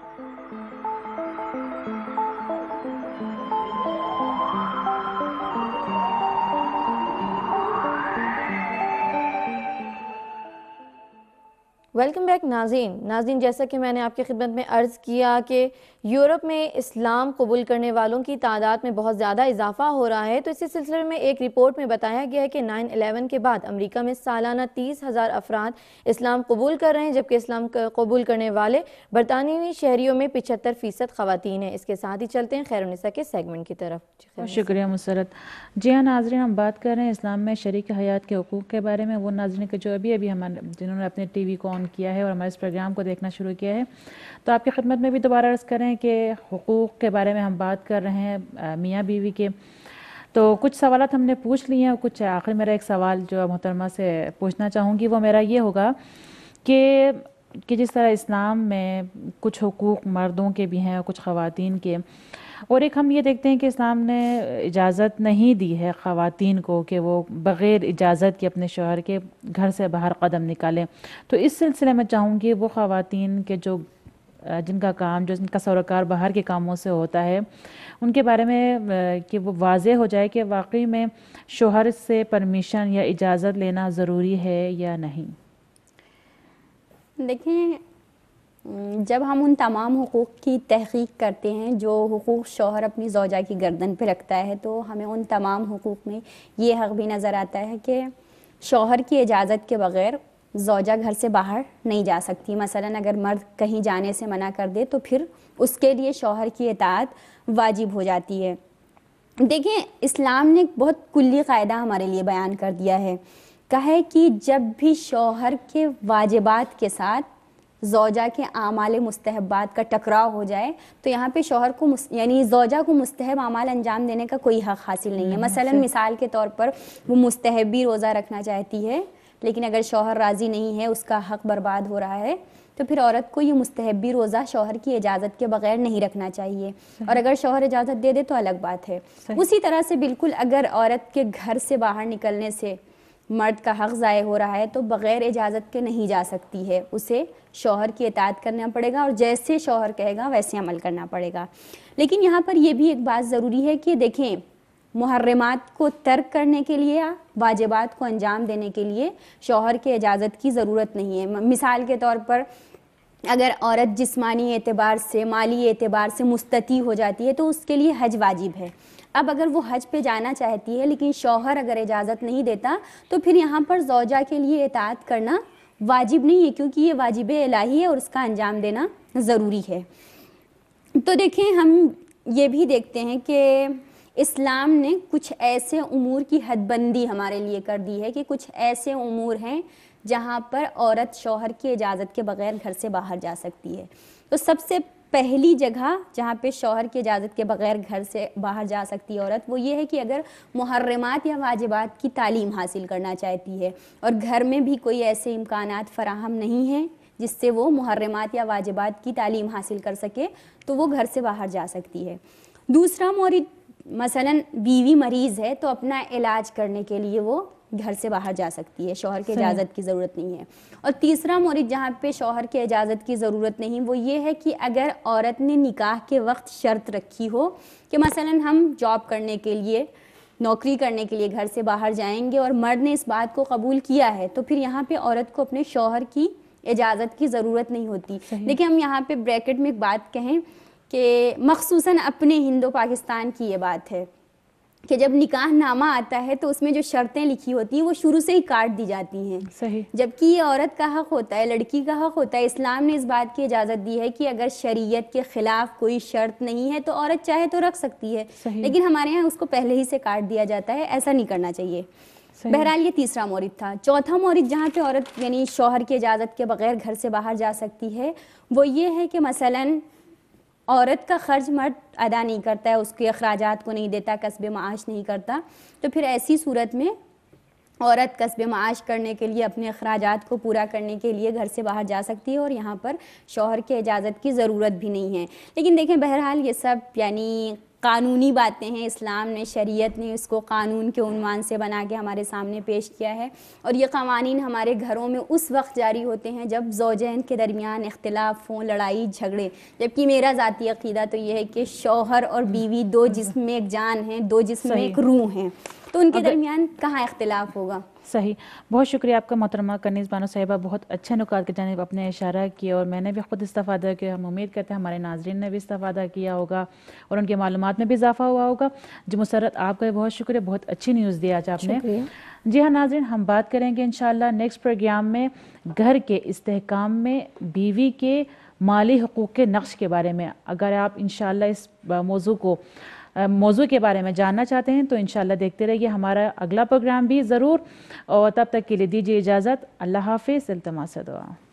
ویلکم بیک ناظرین ناظرین جیسا کہ میں نے آپ کی خدمت میں عرض کیا کہ یورپ میں اسلام قبول کرنے والوں کی تعداد میں بہت زیادہ اضافہ ہو رہا ہے، تو اسی سلسلے میں ایک رپورٹ میں بتایا گیا ہے کہ نائن الیون کے بعد امریکہ میں سالانہ تیس ہزار افراد اسلام قبول کر رہے ہیں، جبکہ اسلام قبول کرنے والے برطانوی شہریوں میں پچہتر فیصد خواتین ہیں۔ اس کے ساتھ ہی چلتے ہیں خیر النساء کے سیگمنٹ کی طرف۔ شکریہ مسرت۔ جی ہاں ناظرین، ہم بات کر رہے ہیں اسلام میں شریک حیات کے حقوق کے بارے میں۔ وہ ناظرین کے جو ابھی ابھی ہمارے جنہوں نے اپنے ٹی وی کو آن کیا ہے اور ہمارے اس پروگرام کو دیکھنا شروع کیا ہے، تو آپ کی خدمت میں بھی دوبارہ عرض کریں کہ حقوق کے بارے میں ہم بات کر رہے ہیں میاں بیوی کے۔ تو کچھ سوالات ہم نے پوچھ لیے ہیں، اور کچھ آخر میرا ایک سوال جو محترمہ سے پوچھنا چاہوں گی وہ میرا یہ ہوگا کہ کہ جس طرح اسلام میں کچھ حقوق مردوں کے بھی ہیں اور کچھ خواتین کے، اور ایک ہم یہ دیکھتے ہیں کہ اسلام نے اجازت نہیں دی ہے خواتین کو کہ وہ بغیر اجازت کے اپنے شوہر کے گھر سے باہر قدم نکالیں۔ تو اس سلسلے میں چاہوں گی وہ خواتین کے جو جن کا کام جو جن کا سروکار باہر کے کاموں سے ہوتا ہے ان کے بارے میں کہ وہ واضح ہو جائے کہ واقعی میں شوہر سے پرمیشن یا اجازت لینا ضروری ہے یا نہیں۔ دیکھیں جب ہم ان تمام حقوق کی تحقیق کرتے ہیں جو حقوق شوہر اپنی زوجہ کی گردن پہ رکھتا ہے تو ہمیں ان تمام حقوق میں یہ حق بھی نظر آتا ہے کہ شوہر کی اجازت کے بغیر زوجہ گھر سے باہر نہیں جا سکتی. مثلا اگر مرد کہیں جانے سے منع کر دے تو پھر اس کے لیے شوہر کی اطاعت واجب ہو جاتی ہے. دیکھیں اسلام نے ایک بہت کلی قاعدہ ہمارے لیے بیان کر دیا ہے. کہا ہے کہ جب بھی شوہر کے واجبات کے ساتھ زوجہ کے اعمال مستحبات کا ٹکراؤ ہو جائے تو یہاں پہ شوہر کو مس... یعنی زوجہ کو مستحب اعمال انجام دینے کا کوئی حق حاصل نہیں ہے. مثلا مثال کے طور پر وہ مستحبی روزہ رکھنا چاہتی ہے لیکن اگر شوہر راضی نہیں ہے, اس کا حق برباد ہو رہا ہے, تو پھر عورت کو یہ مستحبی روزہ شوہر کی اجازت کے بغیر نہیں رکھنا چاہیے. اور اگر شوہر اجازت دے دے تو الگ بات ہے. اسی طرح سے بالکل اگر عورت کے گھر سے باہر نکلنے سے مرد کا حق ضائع ہو رہا ہے تو بغیر اجازت کے نہیں جا سکتی ہے, اسے شوہر کی اطاعت کرنا پڑے گا اور جیسے شوہر کہے گا ویسے عمل کرنا پڑے گا. لیکن یہاں پر یہ بھی ایک بات ضروری ہے کہ دیکھیں محرمات کو ترک کرنے کے لیے, واجبات کو انجام دینے کے لیے شوہر کے اجازت کی ضرورت نہیں ہے. مثال کے طور پر اگر عورت جسمانی اعتبار سے, مالی اعتبار سے مستطیع ہو جاتی ہے تو اس کے لیے حج واجب ہے. اب اگر وہ حج پہ جانا چاہتی ہے لیکن شوہر اگر اجازت نہیں دیتا تو پھر یہاں پر زوجہ کے لیے اطاعت کرنا واجب نہیں ہے, کیونکہ یہ واجب الہی ہے اور اس کا انجام دینا ضروری ہے. تو دیکھیں ہم یہ بھی دیکھتے ہیں کہ اسلام نے کچھ ایسے امور کی حد بندی ہمارے لیے کر دی ہے کہ کچھ ایسے امور ہیں جہاں پر عورت شوہر کی اجازت کے بغیر گھر سے باہر جا سکتی ہے. تو سب سے پہلی جگہ جہاں پہ شوہر کی اجازت کے بغیر گھر سے باہر جا سکتی ہے عورت, وہ یہ ہے کہ اگر محرمات یا واجبات کی تعلیم حاصل کرنا چاہتی ہے اور گھر میں بھی کوئی ایسے امکانات فراہم نہیں ہیں جس سے وہ محرمات یا واجبات کی تعلیم حاصل کر سکے تو وہ گھر سے باہر جا سکتی ہے. دوسرا مورد مثلا بیوی مریض ہے تو اپنا علاج کرنے کے لیے وہ گھر سے باہر جا سکتی ہے, شوہر کی اجازت کی ضرورت نہیں ہے. اور تیسرا مورد جہاں پہ شوہر کی اجازت کی ضرورت نہیں وہ یہ ہے کہ اگر عورت نے نکاح کے وقت شرط رکھی ہو کہ مثلا ہم جاب کرنے کے لیے, نوکری کرنے کے لیے گھر سے باہر جائیں گے اور مرد نے اس بات کو قبول کیا ہے تو پھر یہاں پہ عورت کو اپنے شوہر کی اجازت کی ضرورت نہیں ہوتی. لیکن ہم یہاں پہ بریکٹ میں ایک بات کہیں کہ مخصوصاً اپنے ہند و پاکستان کی یہ بات ہے کہ جب نکاح نامہ آتا ہے تو اس میں جو شرطیں لکھی ہوتی ہیں وہ شروع سے ہی کاٹ دی جاتی ہیں. صحیح. جبکہ یہ عورت کا حق ہوتا ہے, لڑکی کا حق ہوتا ہے. اسلام نے اس بات کی اجازت دی ہے کہ اگر شریعت کے خلاف کوئی شرط نہیں ہے تو عورت چاہے تو رکھ سکتی ہے. لیکن ہمارے یہاں اس کو پہلے ہی سے کاٹ دیا جاتا ہے, ایسا نہیں کرنا چاہیے. بہرحال یہ تیسرا مورد تھا. چوتھا مورد جہاں پہ عورت یعنی شوہر کی اجازت کے بغیر گھر سے باہر جا سکتی ہے وہ یہ ہے کہ مثلاً عورت کا خرچ مرد ادا نہیں کرتا ہے, اس کے اخراجات کو نہیں دیتا, کسب معاش نہیں کرتا, تو پھر ایسی صورت میں عورت کسب معاش کرنے کے لیے, اپنے اخراجات کو پورا کرنے کے لیے گھر سے باہر جا سکتی ہے اور یہاں پر شوہر کے اجازت کی ضرورت بھی نہیں ہے. لیکن دیکھیں بہرحال یہ سب یعنی قانونی باتیں ہیں. اسلام نے, شریعت نے اس کو قانون کے عنوان سے بنا کے ہمارے سامنے پیش کیا ہے اور یہ قوانین ہمارے گھروں میں اس وقت جاری ہوتے ہیں جب زوجین کے درمیان اختلاف ہوں, لڑائی جھگڑے. جبکہ میرا ذاتی عقیدہ تو یہ ہے کہ شوہر اور بیوی دو جسم میں ایک جان ہیں, دو جسم میں ایک روح ہیں, تو ان کے درمیان کہاں اختلاف ہوگا. صحیح. بہت شکریہ آپ کا محترمہ کنیز بانو صاحبہ, بہت اچھے نکات کی جانب آپ نے اشارہ کیا اور میں نے بھی خود استفادہ کیا. ہم امید کرتے ہیں ہمارے ناظرین نے بھی استفادہ کیا ہوگا اور ان کی معلومات میں بھی اضافہ ہوا ہوگا. جی مسرت آپ کا بہت شکریہ, بہت اچھی نیوز دی آج آپ نے. جی ہاں ناظرین, ہم بات کریں گے انشاءاللہ نیکسٹ پروگرام میں گھر کے استحکام میں بیوی کے مالی حقوق کے نقش کے بارے میں. اگر آپ انشاءاللہ اس موضوع کو موضوع کے بارے میں جاننا چاہتے ہیں تو انشاءاللہ دیکھتے رہیے ہمارا اگلا پروگرام بھی ضرور, اور تب تک کے لیے دیجیے اجازت. اللہ حافظ. التماس دعا.